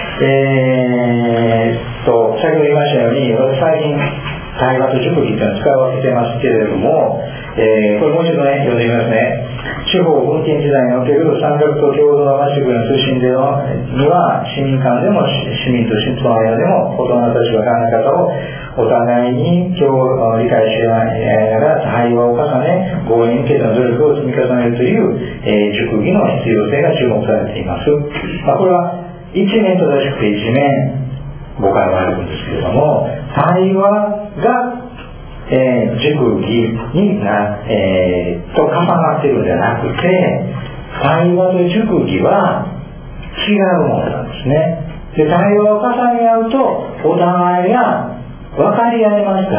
A: えー、っと先ほど言いましたように私最近対話と熟議というのを使い分けてますけれども、えー、これもう一度ね読んでみますね。地方文献時代における三角と共同の町区の通信でのには市民間でも市民と市民との間でも異なる立場考え方をお互いに共理解しながら対話を重ね合意に向けた努力を積み重ねるという、えー、熟議の必要性が注目されています。まあ、これはいち面正しくていち面誤解があるんですけれども、対話がえー、熟議にな、えー、と重なっているのではなくて、対話と熟議は違うものなんですね。で、対話を重ね合うとお互いが分かり合いますから、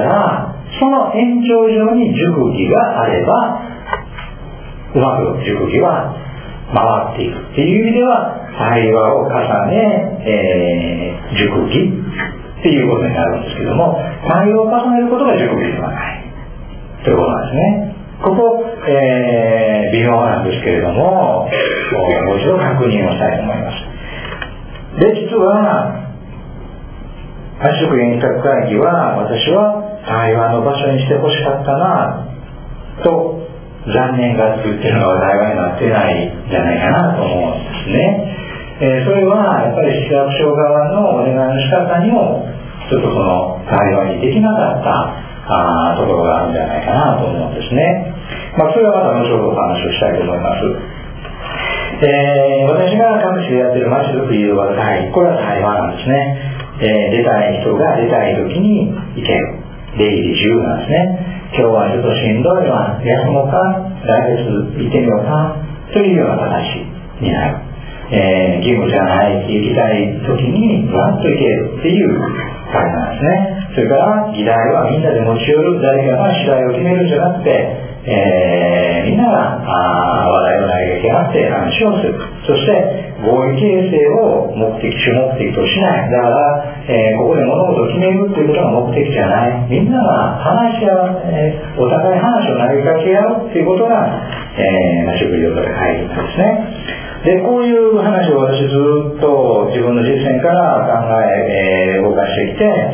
A: その延長上に熟議があればうまく熟議は回っていくっていう意味では対話を重ね、えー、熟議っていうことになるんですけども、対応を重ねることが熟議ではないということなんですね。ここ、えー、微妙なんですけれども、もう一度確認をしたいと思います。で、実は発色円卓会議は私は対話の場所にしてほしかったなと残念がって言ってるのは対話になってないんじゃないかなと思うんですね。えー、それはやっぱり市役所側のお願いの仕方にもちょっとその対話にできなかったあところがあるんじゃないかなと思うんですね。まあ、それはまた後ほどお話をしたいと思います。えー、私が各地でやっているまちづくりを割る会議、これは対話なんですね。えー、出たい人が出たい時に行ける、出入り自由なんですね。今日はちょっとしんどいわ、休もうか、来月行ってみようかというような形になる。えー、義務じゃない行きたい時にわっと行けるっていう会なんですね。それから議題はみんなで持ち寄る、誰かが主題を決めるんじゃなくて、えー、みんなが話題を投げかけ合って話をする。そして合意形成を目的主目的としない。だから、えー、ここで物事を決めるということが目的じゃない。みんなが話し合う、えー、お互い話を投げかけ合うということが、えー、まあ、食事をとる会議なんですね。で、こういう話を私ずっと自分の実践から考え、えー、動かしてきて、え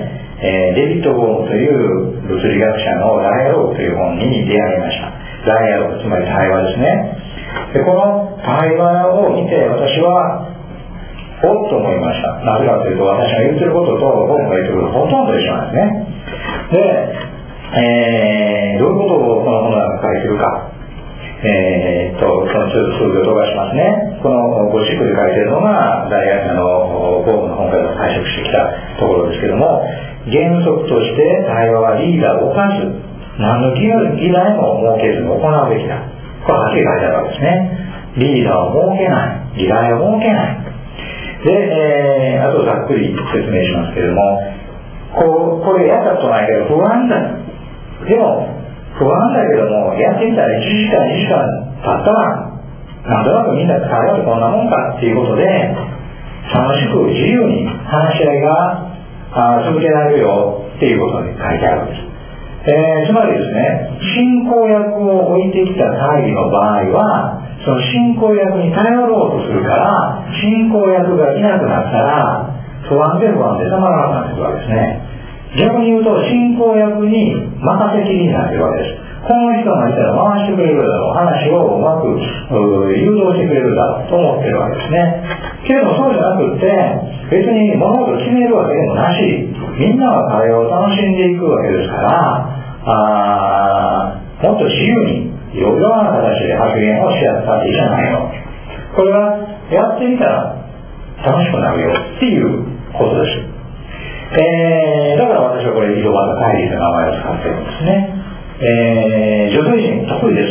A: えー、デビッド・ボームという物理学者のダイアローグという本に出会いました。ダイアローグ、つまり対話ですね。で、この対話を見て私はおっと思いました。なぜかというと、私が言ってることとボームが言ってることほとんど一緒なんですね。で、えー、どういうことをこの本の中に書いてるか。えー、っと、そのちょっと数字を飛ばしますね。このご軸で書いてるのが、大学のボームの本から解釈してきたところですけども、原則として対話はリーダーを置かず、何の議題も設けずに行うべきだ。これはっきり書いてあるわけですね。リーダーを設けない。議題を設けない。で、えー、あとざっくり説明しますけれども、こう、これやったことないけど不安だ。でも、不安だけども、やってみたらいちじかん、にじかん経ったら、なんとなくみんなで会話ってこんなもんかっていうことで、楽しく自由に話し合いがあ続けられるよっていうことに書いてあるんです。えー、つまりですね、進行役を置いてきた会議の場合は、その進行役に頼ろうとするから、進行役がいなくなったら、不安で不安でたまらなくなってくるわけですね。逆に言うと、進行役に任せきりになってるわけです。この人がいたら回してくれるだろう、話をうまく誘導してくれるだろうと思ってるわけですね。けれどもそうじゃなくって、別に物事を決めるわけでもなし、みんなが会話を楽しんでいくわけですから、あもっと自由にいろいろな形で発言をし合ったらいいじゃないの。これはやってみたら楽しくなるよっていうことです。えー、だから私はこれ井戸端会議という名前を使ってるんですね。えー、女性陣得意です。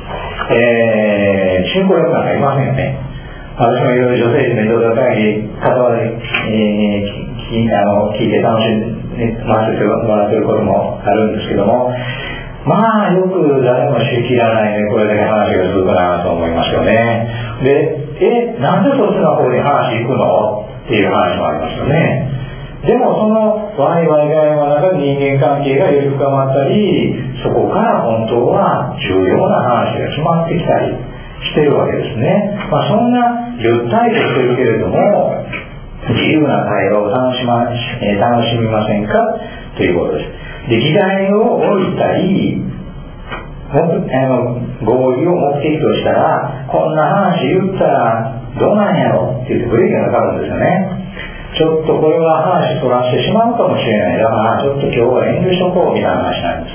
A: えー、進行役なんかいませんよね。私もいろいろ女性陣の井戸端会議傍らに、えー、あの聞いて楽しんで回してもらってることもあるんですけども、まあよく誰も知りきらないね、これだけ話が続くなと思いますよね。で、え、なんでそっちの方に話行くのっていう話もありますよね。でもそのワイワイガヤの中で人間関係がより深まったり、そこから本当は重要な話が決まってきたりしてるわけですね。まあそんなゆったりとしてるけれども、自由な会話を楽しま、えー、楽しみませんかということです。で、議題を置いたり、あの合意を目的としたら、こんな話言ったらどうなんやろって言ってブレーキがかかるんですよね。ちょっとこれは話そらしてしまうかもしれない。だからちょっと今日は遠慮しとこうみたいな話なんです。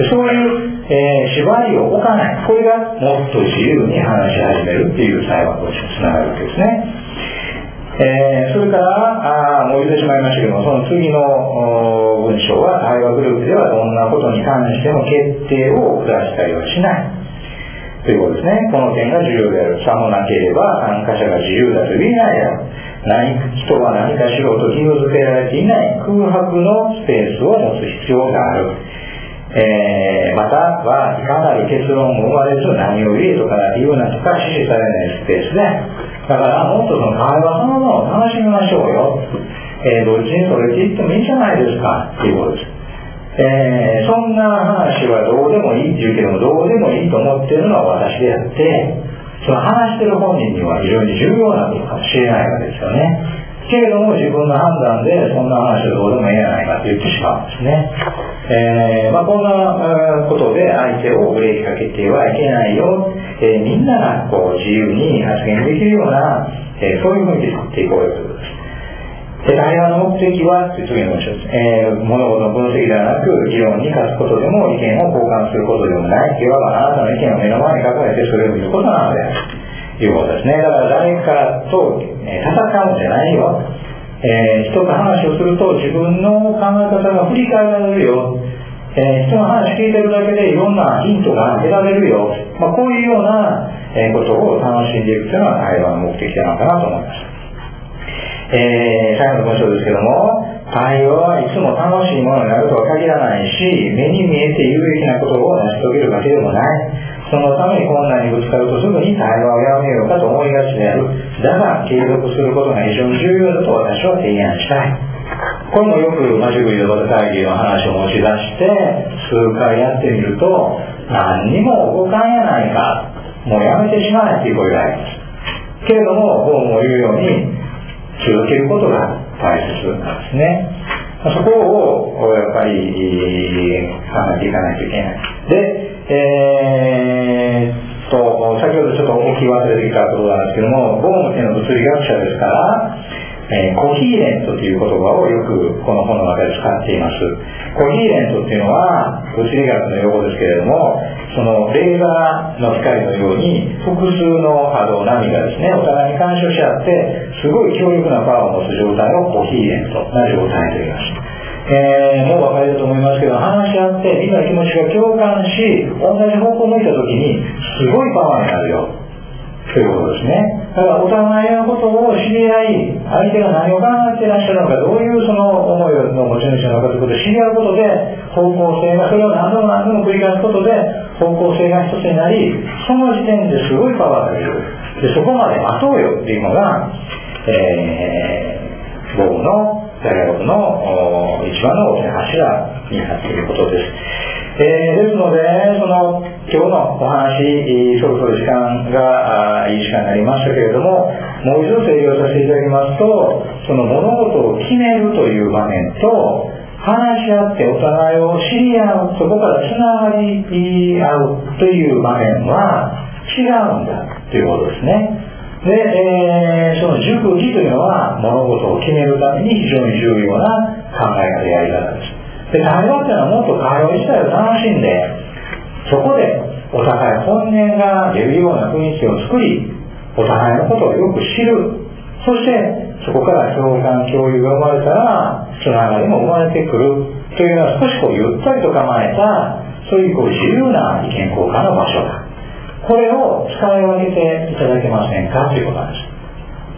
A: でそういう、えー、縛りを置かない。これがもっと自由に話し始めるっていう対話としてつながるわけですね。えー、それからあもう言ってしまいましたけども、その次の文章は対話グループではどんなことに関しても決定を下したりはしないということですね。この点が重要である。さもなければ参加者が自由だと言えないである。何人は何かしろと義務付けられていない空白のスペースを持つ必要がある。えー、またはいかなる結論も生まれず何を言えとか言うなとか指示されないスペースで、だからもっとその会話そのものを楽しみましょうよ。えー、どっちにそれていってもいいじゃないですかっていうことです。えー、そんな話はどうでもいいって言うけども、どうでもいいと思っているのは私であって、その話してる本人には非常に重要なことかもしれないわけですよね。けれども自分の判断でそんな話はどうでもいいじゃないかって言ってしまうんですね。えーまあ、こんなことで相手をブレーキかけてはいけないよ、えー、みんながこう自由に発言できるような、えー、そういうふうに作っていこうよということです。で対話の目的はという次の文章です、えー、物事の分析ではなく議論に勝つことでも意見を交換することでもない、いわばあなたの意見を目の前に抱えてそれを見ることなのであるということですね。だから誰かと、えー、戦うんじゃないよ、えー、人と話をすると自分の考え方が振り返られるよ、えー、人の話聞いてるだけでいろんなヒントが得られるよ、まあ、こういうような、えー、ことを楽しんでいくというのは対話の目的なのかなと思います。えー、最後の文章ですけども、対話はいつも楽しいものになるとは限らないし、目に見えて有益なことを成し遂げるわけでもない。そのために困難にぶつかるとすぐに対話をやめようかと思いがちである。だが継続することが非常に重要だと私は提案したい。これもよくマジック井戸端会議の話を持ち出して数回やってみると、何にも動かんやないか、もうやめてしまえという声があります。けれどもこうも言うように続けることが大切なんですね。 そこをやっぱり考えていかないといけない。で、えー、と先ほどちょっと置き忘れてきたことなんですけども、ボームっていうのは物理学者ですから、えー、コヒーレントという言葉をよくこの本の中で使っています。コヒーレントっていうのは物理学の用語ですけれども、そのレーザーの光のように複数の波動波がですね、お互いに干渉し合ってすごい強力なパワーを持つ状態をコヒーレントな状態と言います。えー、もう分かれると思いますけど、話し合ってみんな気持ちが共感し、同じ方向を向いたときにすごいパワーになるよということですね。だからお互いのことを知り合い、相手が何を考えていらっしゃるのか、どういうその思いの持ち主なのかということで知り合うことで、方向性が、それを何度も何度も繰り返すことで方向性が一つになり、その時点ですごいパワーが出る。でそこまで待とうよっていうのが、えー、僕の大学の一番の大きな柱になっていることです。えー、ですので、その今日のお話、そろそろ時間がいい時間になりましたけれども、もう一度整理をさせていただきますと、その物事を決めるという場面と、話し合ってお互いを知り合う、そこからつながり合うという場面は違うんだということですね。で、えー、その熟議というのは物事を決めるために非常に重要な考え方やり方です。で、対話というのはもっと会話自体を楽しんで、そこでお互い本音が出るような雰囲気を作り、お互いのことをよく知る。そしてそこから共感共有が生まれたらつながりも生まれてくるというのは、少しこうゆったりと構えた、そういうこう自由な意見交換の場所だ。これを使い分けていただけませんかということなんです。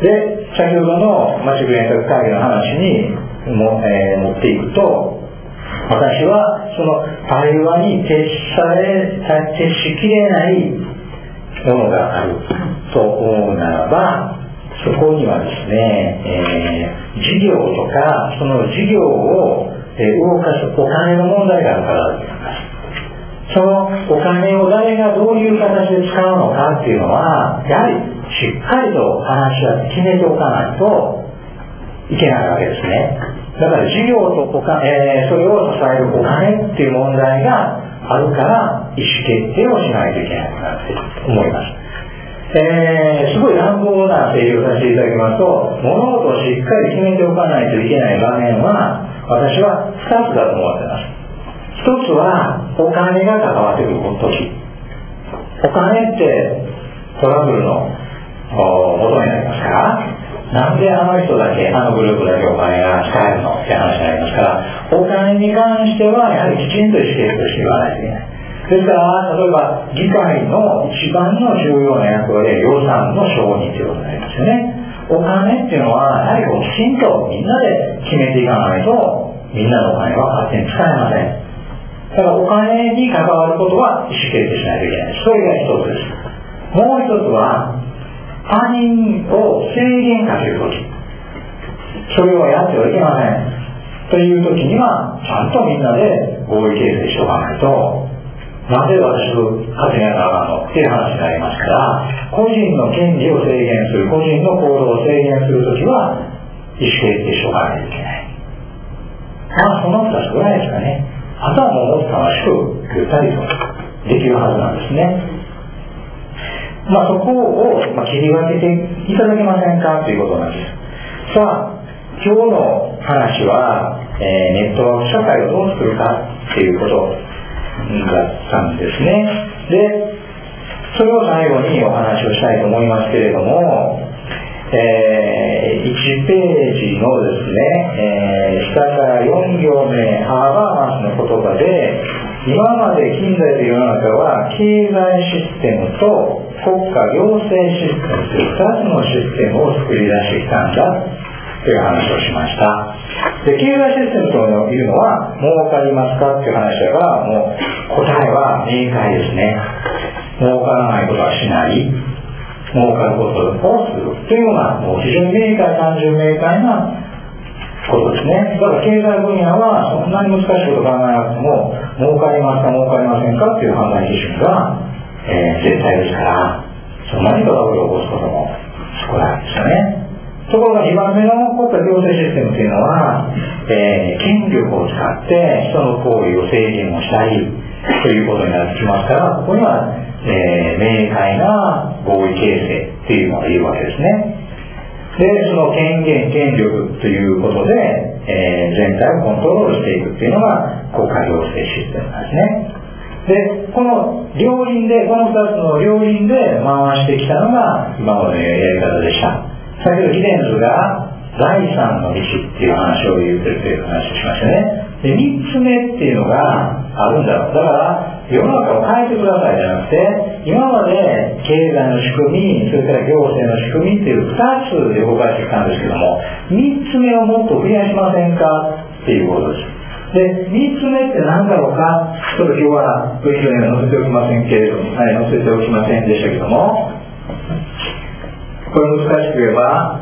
A: で、先ほどの町ぐ連絡会議の話にも、えー、持っていくと、私はその対話に徹され徹しきれないものがあると思うならば、そこにはですね、えー、事業とかその事業を、えー、動かすお金の問題があるからだと思います。そのお金を誰がどういう形で使うのかっていうのは、やはりしっかりと話し合って決めておかないといけないわけですね。だから事業とお金、えー、それを支えるお金っていう問題があるから意思決定をしないといけないかなと思います。えー、すごい乱暴な整理をさせていただきますと、物事をしっかり決めておかないといけない場面は、私はふたつだと思っています。一つはお金が関わってくるとき。お金ってトラブルの元になりますから、なんであの人だけ、あのグループだけお金が使えるのって話になりますから、お金に関してはやはりきちんと意思決定して言わないといけない。ですから、例えば議会の一番の重要な役割は予算の承認ということになりますよね。お金っていうのはやはりこうきちんとみんなで決めていかないと、みんなのお金は勝手に使えません。だからお金に関わることは意思決定しないといけない。それが一つです。もう一つは他人を制限かけるとき、それをやってはいけませんというときには、ちゃんとみんなで合意形成しておかないと、なぜ私を勝手にやらなあかんのっていう話になりますから、個人の権利を制限する、個人の行動を制限するときは意思決定しておかないといけない。まあそのふたつぐらいですかね。あとはもうもっと楽しくゆったりとできるはずなんですね。まあそこを、まあ、切り分けていただけませんかということなんです。さあ、今日の話は、えー、ネットワーク社会をどう作るかっていうことだったんですね。で、それを最後にお話をしたいと思いますけれども、えー、いちページのですね、えー、下からよん行目、ハーバーマンスの言葉で、今まで近代という世の中は経済システムと国家行政システムというふたつのシステムを作り出してきたんだという話をしました。で、経済システムというのは儲かりますかという話だから、もう答えは明快ですね。儲からないことはしない、儲かることをするというのがもう非常に明快、単純明快なことですね。だから経済分野はそんなに難しいこと考えなくても、儲かりますか儲かりませんかっていう判断基準が、えー、絶対ですから、そんなにトラブルを起こすことも少ないですよね。 ところがにばんめの国家行政システムというのは、えー、権力を使って人の行為を制限をしたりということになってきますから、ここには、えー、明快な合意形成というのがいるわけですね。で、その権限、権力ということで、えー、全体をコントロールしていくというのが国家行政システムなんですね。で、この両輪で、このふたつの両輪で回してきたのが今までのやり方でした。先ほどギデンズが第三の道っていう話を言ってるという話をしましたね。で、三つ目っていうのがあるんだろう。だから世の中を変えてくださいじゃなくて、今まで経済の仕組み、それから行政の仕組みっていう二つで動かしてきたんですけども、三つ目をもっと増やしませんかっていうことです。で、三つ目って何だろうか、ちょっと今日はウィキペディアには載せておきませんけれども、はい、載せておきませんでしたけども、これ難しく言えば、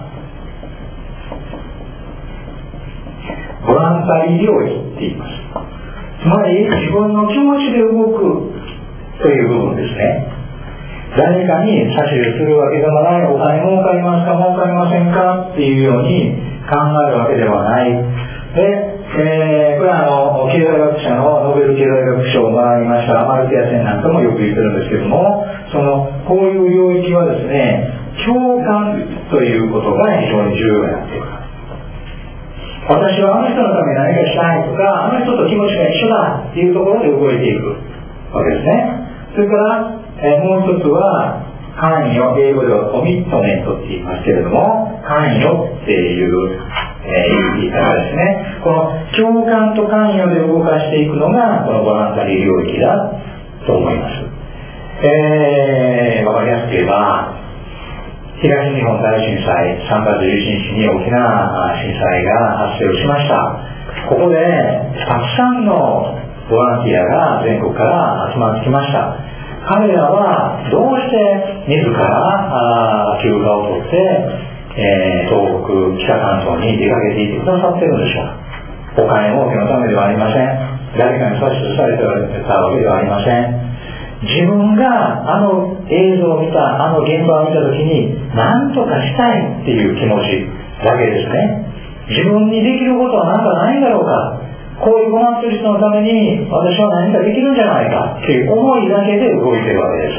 A: ボランタリー領域って言います。つまり自分の気持ちで動くという部分ですね。誰かに差し入れするわけでもない、お金儲かりますか儲かりませんかっていうように考えるわけではない。で、えー、これはあの経済学者のノーベル経済学賞をもらいましたアマルティアセンなんかもよく言ってるんですけども、そのこういう領域はですね、共感ということが非常に重要になっている。私はあの人のために何かしたいとか、あの人と気持ちが一緒だっていうところで動いていくわけですね。それから、えー、もう一つは関与、英語ではコミットメントって言いますけれども、関与っていう、えー、言い方ですね。この共感と関与で動かしていくのがこのボランタリー領域だと思います。えー、わかりやすく言えば、東日本大震災さんがつじゅういちにちに大きな震災が発生をしました。ここでたくさんのボランティアが全国から集まってきました。彼らはどうして自ら休暇を取って、えー、東北北関東に出かけていってくださっているんでしょう。お金儲けのためではありません。誰かに差し出されたわけではありません。自分があの映像を見た、あの現場を見たときに何とかしたいっていう気持ちだけですね。自分にできることは何かないんだろうか、こういう困っている人のために私は何かできるんじゃないかっていう思いだけで動いているわけです。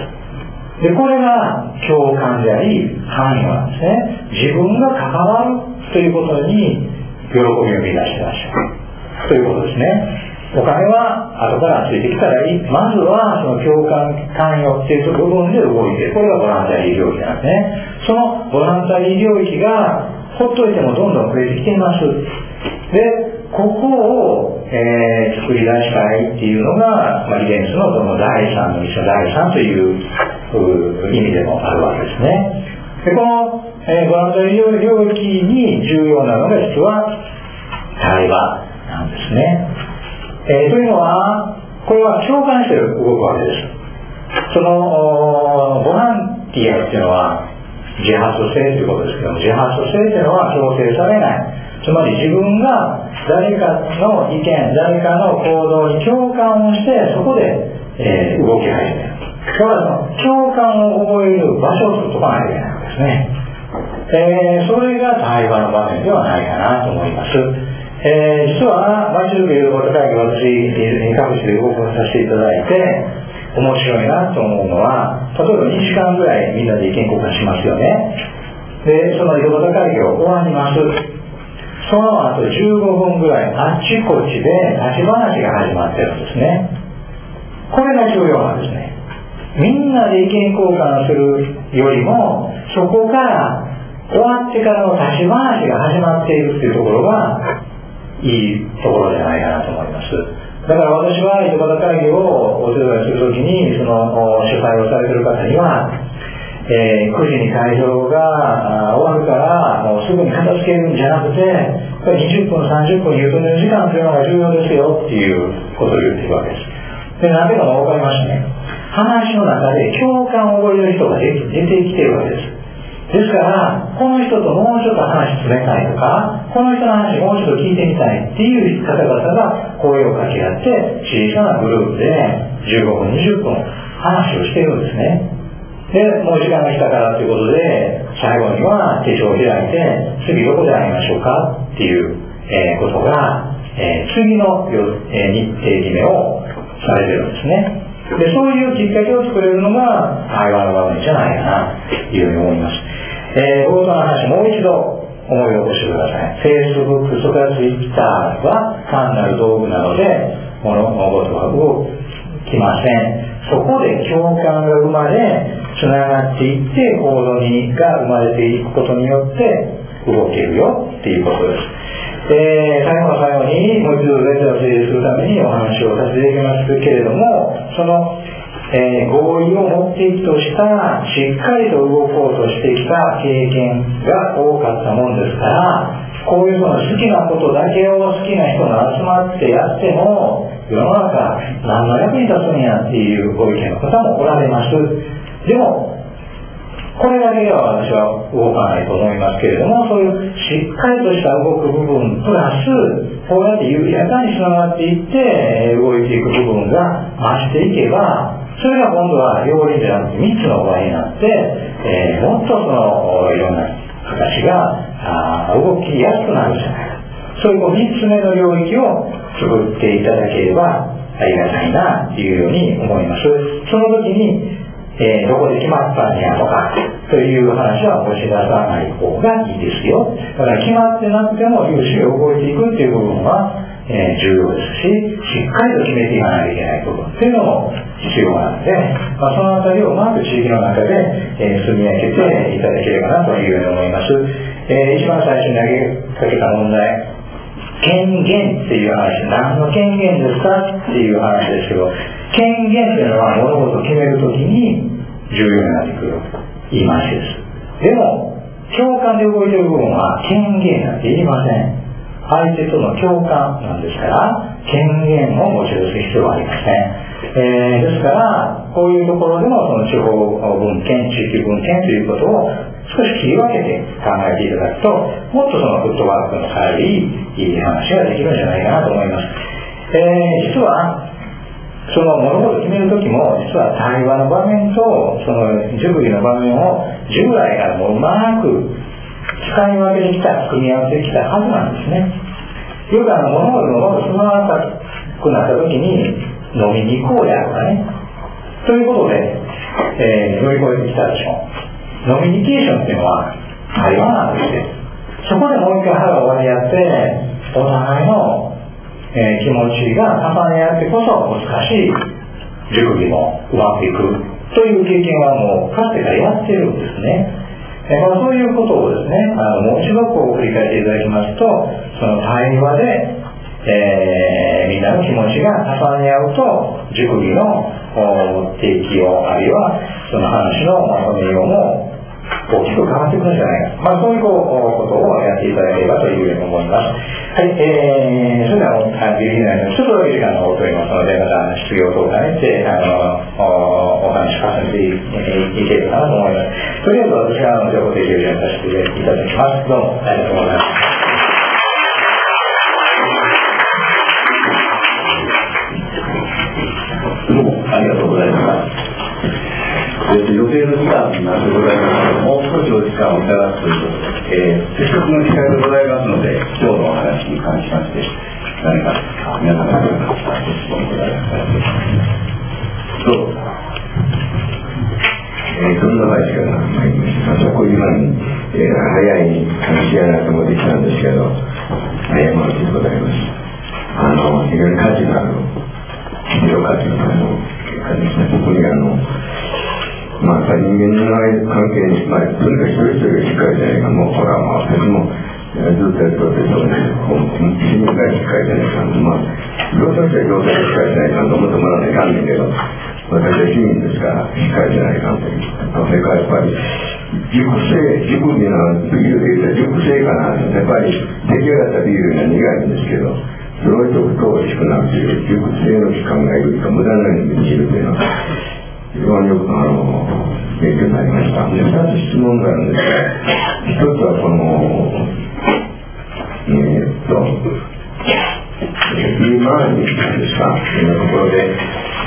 A: で、これが共感であり関与なんですね。自分が関わるということに喜びを見出してらっしゃるということですね。お金は後からついてきたらいい。まずはその共感、関与っていう部分で動いている。これがボランタリー領域なんですね。そのボランタリー領域がほっといてもどんどん増えてきています。で、ここを、えー、作り出したいっていうのが、まあ、イデンスのその第三の道の第三という意味でもあるわけですね。で、この、えー、ボランタリー領域に重要なのが実は対話なんですね。えー、というのは、これは共感して動くわけです。そのボランティアっていうのは自発性ということですけども、自発性というのは強制されない。つまり自分が誰かの意見、誰かの行動に共感をして、そこで、えー、動き始める。だからその共感を覚える場所を作っておかないといけないわけですね。えー、それが対話の場面ではないかなと思います。えー、実は町づくりの会議を私各地で動かさせていただいて面白いなと思うのは、例えばにじかんぐらいみんなで意見交換しますよね。で、その井戸端会議を終わります。その後じゅうごふんぐらいあっちこっちで立ち話が始まってるんですね。これが重要なんですね。みんなで意見交換するよりも、そこから終わってからの立ち話が始まっているっていうところがいいところじゃないかなと思います。だから私は井戸端会議をお手伝いするときに、その主催をされている方には、えー、くじに会場が終わるからもうすぐに片付けるんじゃなくて、にじゅっぷんさんじゅっぷん有効の時間というのが重要ですよっていうことを言っているわけです。で、何でかも分かりましたね。話の中で共感を覚える人が出てきているわけです。ですから、この人ともうちょっと話進めたいとか、この人の話もうちょっと聞いてみたいっていう方々が声を掛け合って小さなグループでじゅうごふんにじゅっぷん話をしているんですね。 で、もう時間が来たからということで、最後には手帳を開いて、次どこで会いましょうかっていう、えー、ことが、えー、次の、えー、日程決めをされてるんですね。で、そういうきっかけを作れるのが対話の場面じゃないかなというふうに思います。えー、冒頭の話、もう一度思い起こしてください。Facebook とか Twitter は単なる道具なので、物事は動きません。そこで共感が生まれ、つながっていって行動にが生まれていくことによって動けるよっていうことです。えー、最後の最後にもう一度全体を整理するためにお話をさせていただきますけれども、その、えー、合意を持っていくとしたしっかりと動こうとしてきた経験が多かったもんですから、こういうその好きなことだけを好きな人が集まってやっても世の中何の役に立つんやっていうご意見の方もおられます。でもこれだけでは私は動かないと思いますけれども、そういうしっかりとした動く部分プラスこうやって緩やかにつながっていって動いていく部分が増していけば、それが今度は両輪じゃなくてみっつの場合になって、えー、もっとそのいろんな形が動きやすくなるじゃないか。そういうみっつめの領域を作っていただければありがたいなというように思います。その時にえー、どこで決まったんやとかという話は持ち出さない方がいいですよ。だから決まってなくても融資が動いていくっていう部分は、えー、重要ですし、しっかりと決めていかないといけない部分っていうのも必要なので、まあ、そのあたりをうまく地域の中で、えー、積み上げていただければなというように思います。えー、一番最初に投げかけた問題、権限っていう話、何の権限ですかっていう話ですけど、権限っていうのは物事を決めるときに重要になってくる言い回しです。でも共感で動いている部分は権限なんて言いません。相手との共感なんですから権限を持ち出す必要はありません。えー、ですからこういうところでもその地方分権、地域分権ということを少し切り分けて考えていただくと、もっとそのフットワークの軽いいい話ができるんじゃないかなと思います。えー、実はその物事を決めるときも実は対話の場面とその熟議の場面を従来からもうまく使い分けてきた、組み合わせてきたはずなんですね。よくあの物事のもっと進まなくなったときに飲みに行こうやとかね、ということで、えー、乗り越えてきたでしょう。ノミニケーションっていうのは対話なんですよ。そこでもう一回腹を割り合ってお互いの、えー、気持ちが重ね合ってこそ難しい熟議もうまくいくという経験はもうかつてからやってるんですね。えーまあ、そういうことをですね、あのもう一度こう繰り返していただきますと、その対話で、えー、みんなの気持ちが重ね合うと熟議の提起をあるいはその話のまとめようも大きく変わってくるんじゃないか、まあ、そういうこうことをやっていただければというふうに思います。はい、えー、それではもう感じになります。ちょっとだけ時間を取りますので、また質疑応答を兼ねてあの お, お話を重ねて い, いけるかなと思います。とりあえず私はあの情報提供をさせていただきます。どうもありがとうございます。
B: どうもありがとうございます。えー、予定の時間でございますので、もう少しお時間をいただくということで、えー、せっかくの機会でございますので、今日のお話に関しまして、何か皆様からご質問ございます。どうぞ。
C: えー、どんな場合しか参りました。そこ今に、えー、早い話し合いなどもできたんですけど、早まるでございます。あの、非常に価値のある、非常価値のある結果でした。そこにあの、まあ、人間の関係に、まあ、とにかく一人一人がしっかりじゃないか、もうこれはまあ、私もずっとやっておって、そうね、市民がしっかりじゃないか、まあ、行政者は行政がしっかりじゃないかと思ってもらわないかんねんけど、私は市民ですから、しっかりじゃないかという。それからやっぱり、熟成、熟議のビールで言ったら熟成かな、やっぱり出来上がったビールが苦いんですけど、それを置いとくと美味しくなるという、熟成の期間がいると無駄なように見えるというのは、非常によくあの勉強になりました。で、二つ質問があるんですが、一つはこの、えー、っと、リーマーニングですか、というところで、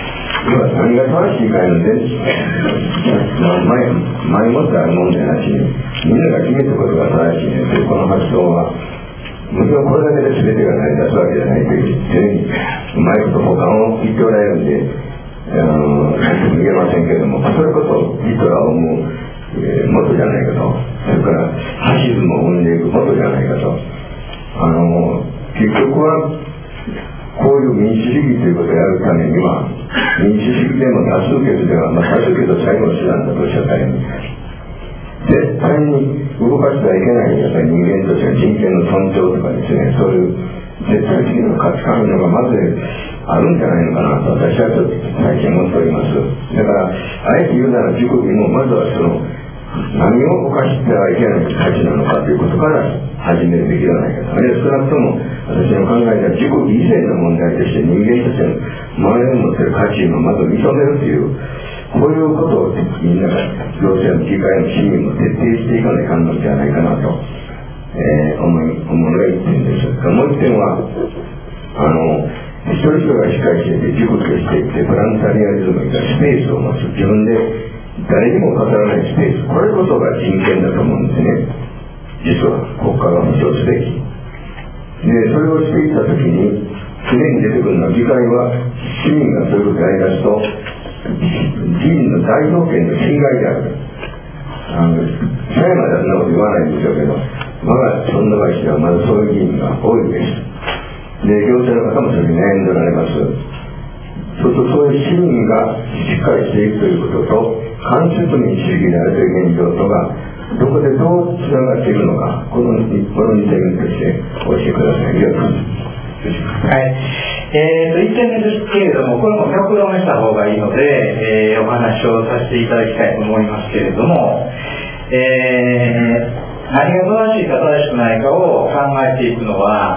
C: 要は何が正しいかいうので、まあ、前前もってあるもんじゃなしに、みんなが決めたことが正しいねというこの発想は、もちろんこれだけで全てが成り立つわけじゃないという、非常にうまいこと他を言っておられるんで、あの何とも言えませんけれども、それこそヒトラーを思う、えー、元じゃないかと、それからファシズムを生んでいく元じゃないかと、あの結局はこういう民主主義ということをやるためには、民主主義でも多数決では、まあ、多数決は最後の手段だとおっしゃったように、絶対に動かしてはいけないやっぱり人間としては人権の尊重とかですね、そういう絶対的な価値観のがまずあるんじゃないのかなと私はちょっと最近思っております。だからあえて言うなら自己にもまずはその何を犯してはいけない価値なのかということから始めるべきではないかと。あるいは少なくとも私の考えでは自己以前の問題として人間としての周りに持っている価値をまず認めるというこういうことをみんなが行政の議会の市民も徹底していかないかんのではないかなと、えー、思い思うのが一点です。もう一点はあの一人一人がしっかりしていて自己としていてボランタリアリズムがスペースを持つ自分で誰にも語らないスペース、これこそが人権だと思うんですね。実は国家が保障すべきで、それをしていったときに常に出てくるのは議会は市民がそういうことをやり出すと議員の代表権の侵害である。あのさやまでそんなこと言わないんでしょうけど、我がそんな場合はまずそういう議員が多いです。で、行政の方もそれに悩んでおられます。そうするとそういう市民がしっかりしていくということと間接民主主義であるという現状とがどこでどうつながっているのか、このこのにてんとしてお教えください。よろしく。
A: はい。えーと、いってんめですけれども、これも極論した方がいいので、えー、お話をさせていただきたいと思いますけれども、えー、何が正しいか正しくないかを考えていくのは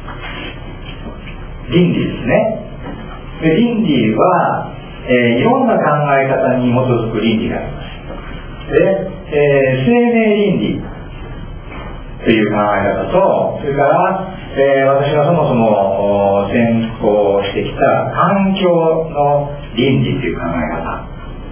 A: 倫理ですね。で倫理は、えー、いろんな考え方に基づく倫理があります。で、えー、生命倫理という考え方と、それから、えー、私がそもそも専攻してきた環境の倫理という考え方、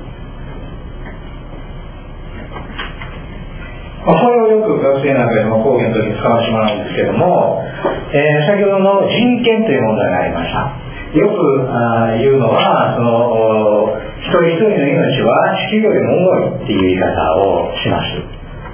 A: まあ、これをよく学生なんかでも講義の時に使わせてもらうんですけども、えー、先ほどの人権という問題がありました。よくあ言うのは、その一人一人の命は地球よりも重いっていう言い方をします。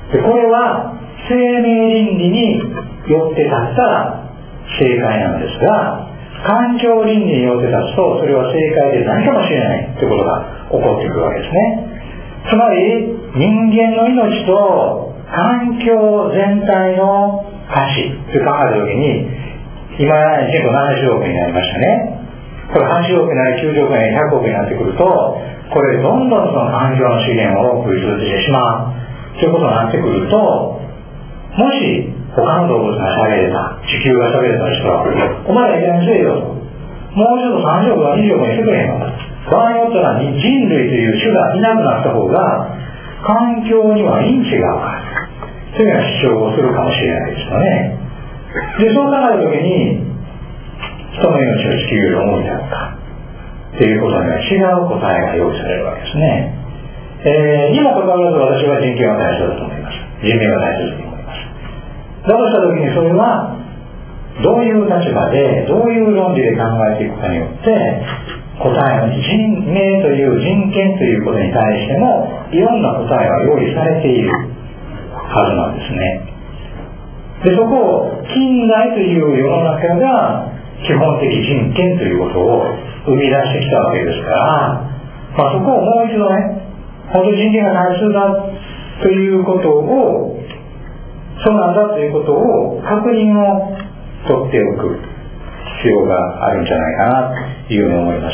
A: でこれは生命倫理によって立ったら正解なんですが、環境倫理によって立つとそれは正解でないかもしれないということが起こってくるわけですね。つまり人間の命と環境全体の価値と考えたときに、今人口ななじゅうおくになりましたね。これはちじゅうおくなりきゅうじゅうおくなりひゃくおくになってくると、これどんどんその環境の資源を食い潰してしまうということになってくると、もし他の動物が喋れた、地球が喋れた人は、お前らいけないせえよと、もうちょっとさんじゅうおくはにじゅうおくにしてくれへんのか、場合によっては人類という種がいなくなった方が環境にはいいん違うかというような主張をするかもしれないですよね。でそう考えたときに、人の命は地球より重いだろうかということには違う答えが用意されるわけですね。えー、にもかかわらず私は人権は大切だと思います。人命は大切だと思います。だとしたときにそれはどういう立場でどういう論理で考えていくかによって答えの人命という人権ということに対してもいろんな答えが用意されているはずなんですね。でそこを近代という世の中が基本的人権ということを生み出してきたわけですから、まあ、そこをもう一度ね、本当に人権が大切だということを、そうなんだということを確認を取っておく必要があるんじゃないかなというふうに思います。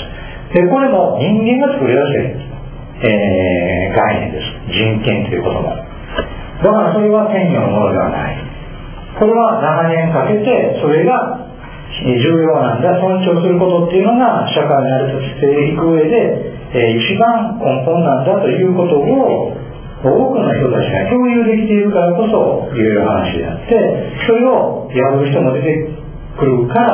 A: でこれも人間が作り出している、えー、概念です。人権ということも。だからそれは天女のものではない。これは長年かけてそれが重要なんだ、尊重することっていうのが社会にあるとしていく上で、えー、一番根本なんだということを多くの人たちが共有できているからこそ言える話であって、それを破る人も出てくるから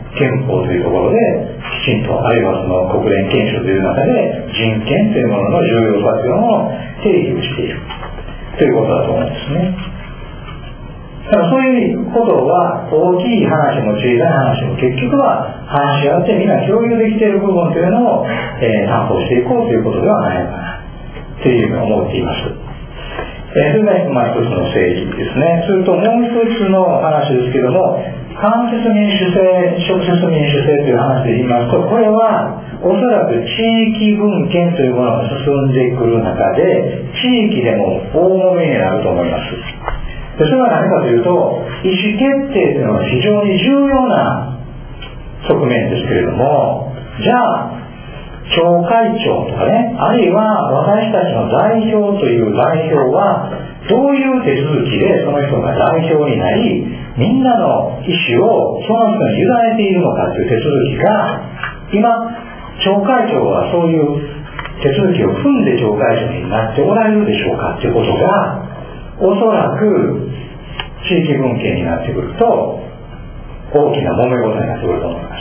A: 憲法というところできちんと、あるいはその国連憲章という中で人権というものの重要さというのを定義をしているということだと思うんですね。だからそういうことは大きい話も小さい話も結局は話し合ってみんな共有できている部分というのを、えー、担保していこうということではないのかなというふうに思っています。えー、それがまあ一つの正義ですね。それともう一つの話ですけども、間接民主制、直接民主制という話で言いますと、これはおそらく地域分権というものが進んでくる中で地域でも大揉めになると思います。それは何かというと、意思決定というのは非常に重要な側面ですけれども、じゃあ町会長とかね、あるいは私たちの代表という代表はどういう手続きでその人が代表になり、みんなの意思をその人に委ねているのかという手続きが、今町会長はそういう手続きを踏んで町会長になっておられるでしょうかということが、おそらく地域分権になってくると大きな揉め事になってくると思います。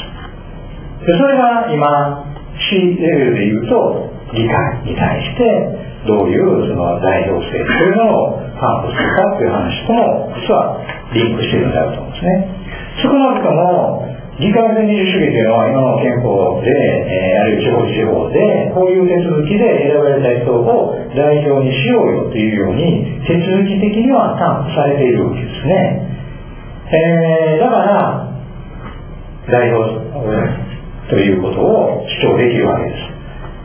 A: でそれが今市レベルで言うと議会に対してどういうその代表性というのを担保するかという話とも実はリンクしているんだろうと思うんですね。少なくとも議会制民主主義というのは今の憲法で、えー、あるいは地方地方でこういう手続きで選ばれた人を代表にしようよというように手続き的には担保されているわけですね。えー、だから代表ということを主張できるわけです。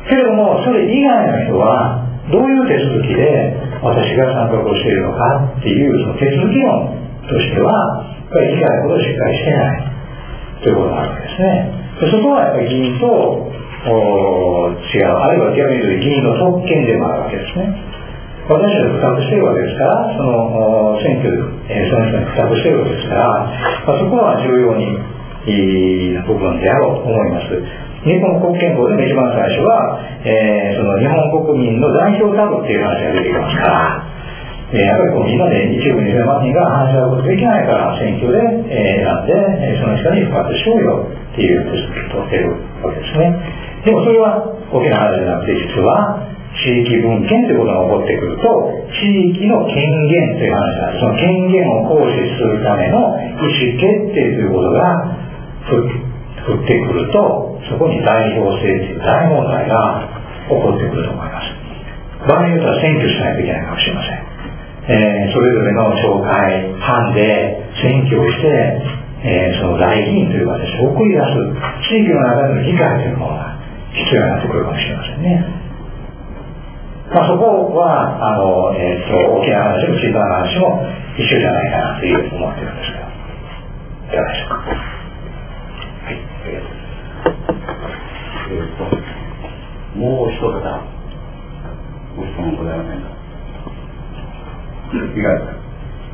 A: けれどもそれ以外の人はどういう手続きで私が参画をしているのかっていうその手続き論としてはやっぱり議会ほどしっかりしてないということがあるわけですね。でそこはやっぱり議員と違う、あるいは逆に言うと議員の特権でもあるわけですね。私たちが付託しているわけですから、その選挙で、えー、その人に付託しているわけですから、まあ、そこは重要にいい部分であろうと思います。日本国憲法でも一番最初は、えー、その日本国民の代表格っていう話が出てきますから、えー、やっぱりこうみんなで一部にせんまんにんが話し合うことできないから選挙で、えー、選んで、えー、その人に付託しようよっていう手続きを取っているわけですね。でもそれは大きな話じゃなくて、実は地域分権ということが起こってくると地域の権限という話なんです。その権限を行使するための意思決定ということが降ってくると、そこに代表性という大問題が起こってくると思います。場合によっては選挙しないといけないかもしれません。えー、それぞれの町会班で選挙をして、えー、その代議員という形を送り出す地域の中での議会というものが必要になってくるかもしれませんね。まあ、そこはあの、えー、と大きな話も小さな話も一緒じゃないかなというふうに思っているんですけど、いかがでしょうか。はい、ありがとうございます。えー、ともう一方ご質問ございませんか。いかがですか。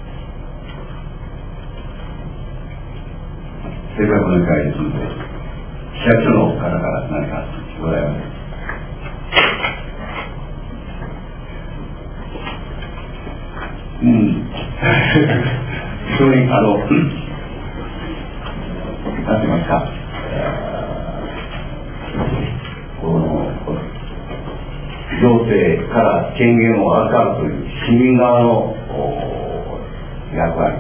A: せっかくの機会ですので、市役所の方から何かございませんか。うん。それにあの、なんて言いますか。この行政から権限を預かるという市民側の役割、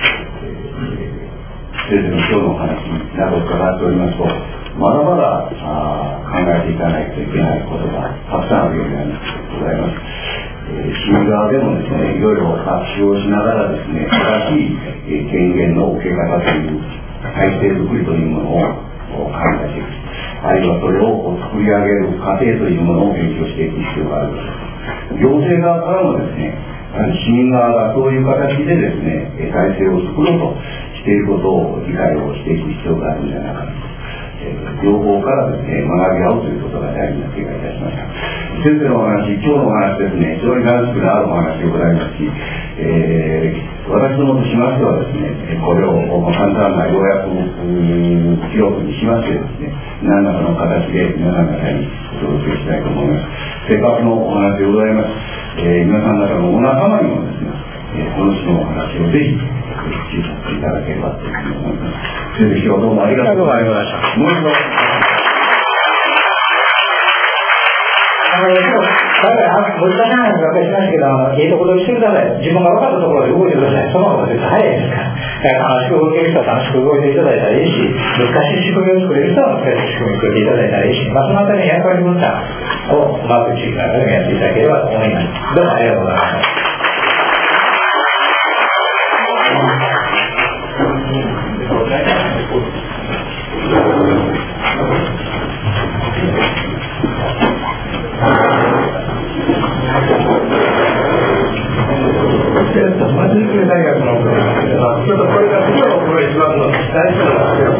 A: 先生の今日のお話などを伺っておりますと、まだまだ考えていかないといけないことがたくさんあるようにございます。市民側でもですね、いろいろ学習をしながらですね、正しい権限の受け方という体制づくりというものを考えていく。あるいはそれを作り上げる過程というものを勉強していく必要がある。行政側からもですね、市民側がそういう形でですね、体制を作ろうとしていることを理解をしていく必要があるんじゃないかと。両方からですね、学び合うということが大事な気がいたしました。先生のお話、今日のお話ですね、非常に楽しくなるお話でございますし、えー、私どもとしましてはですね、これを簡単な要約記録にしましてですね、何らかの形で皆さん方にお届けしたいと思います。せっかくのお話でございます。えー、皆さん方のお仲間にもですね、この種のお話をぜひ聞いていただければというふうに思います。
B: 先生、今日どうもありがとうございました。もう一度。
A: あの、今日、だから、難しい話ばっかりしましたけど、あの、いいところにしてください。自分が分かったところで動いてください。その方が絶対早いですから。だから楽しく動ける人は楽しく動いていただいたらいいし、難しい仕組みを作れる人は難しい仕組みを作っていただいたらいいし、まあ、そのあたりに役割分担をうまく地域の中でもやっていただければと思います。どうもありがとうございました。
B: 大学のちょっとこれが次のこれ一番の大事なのは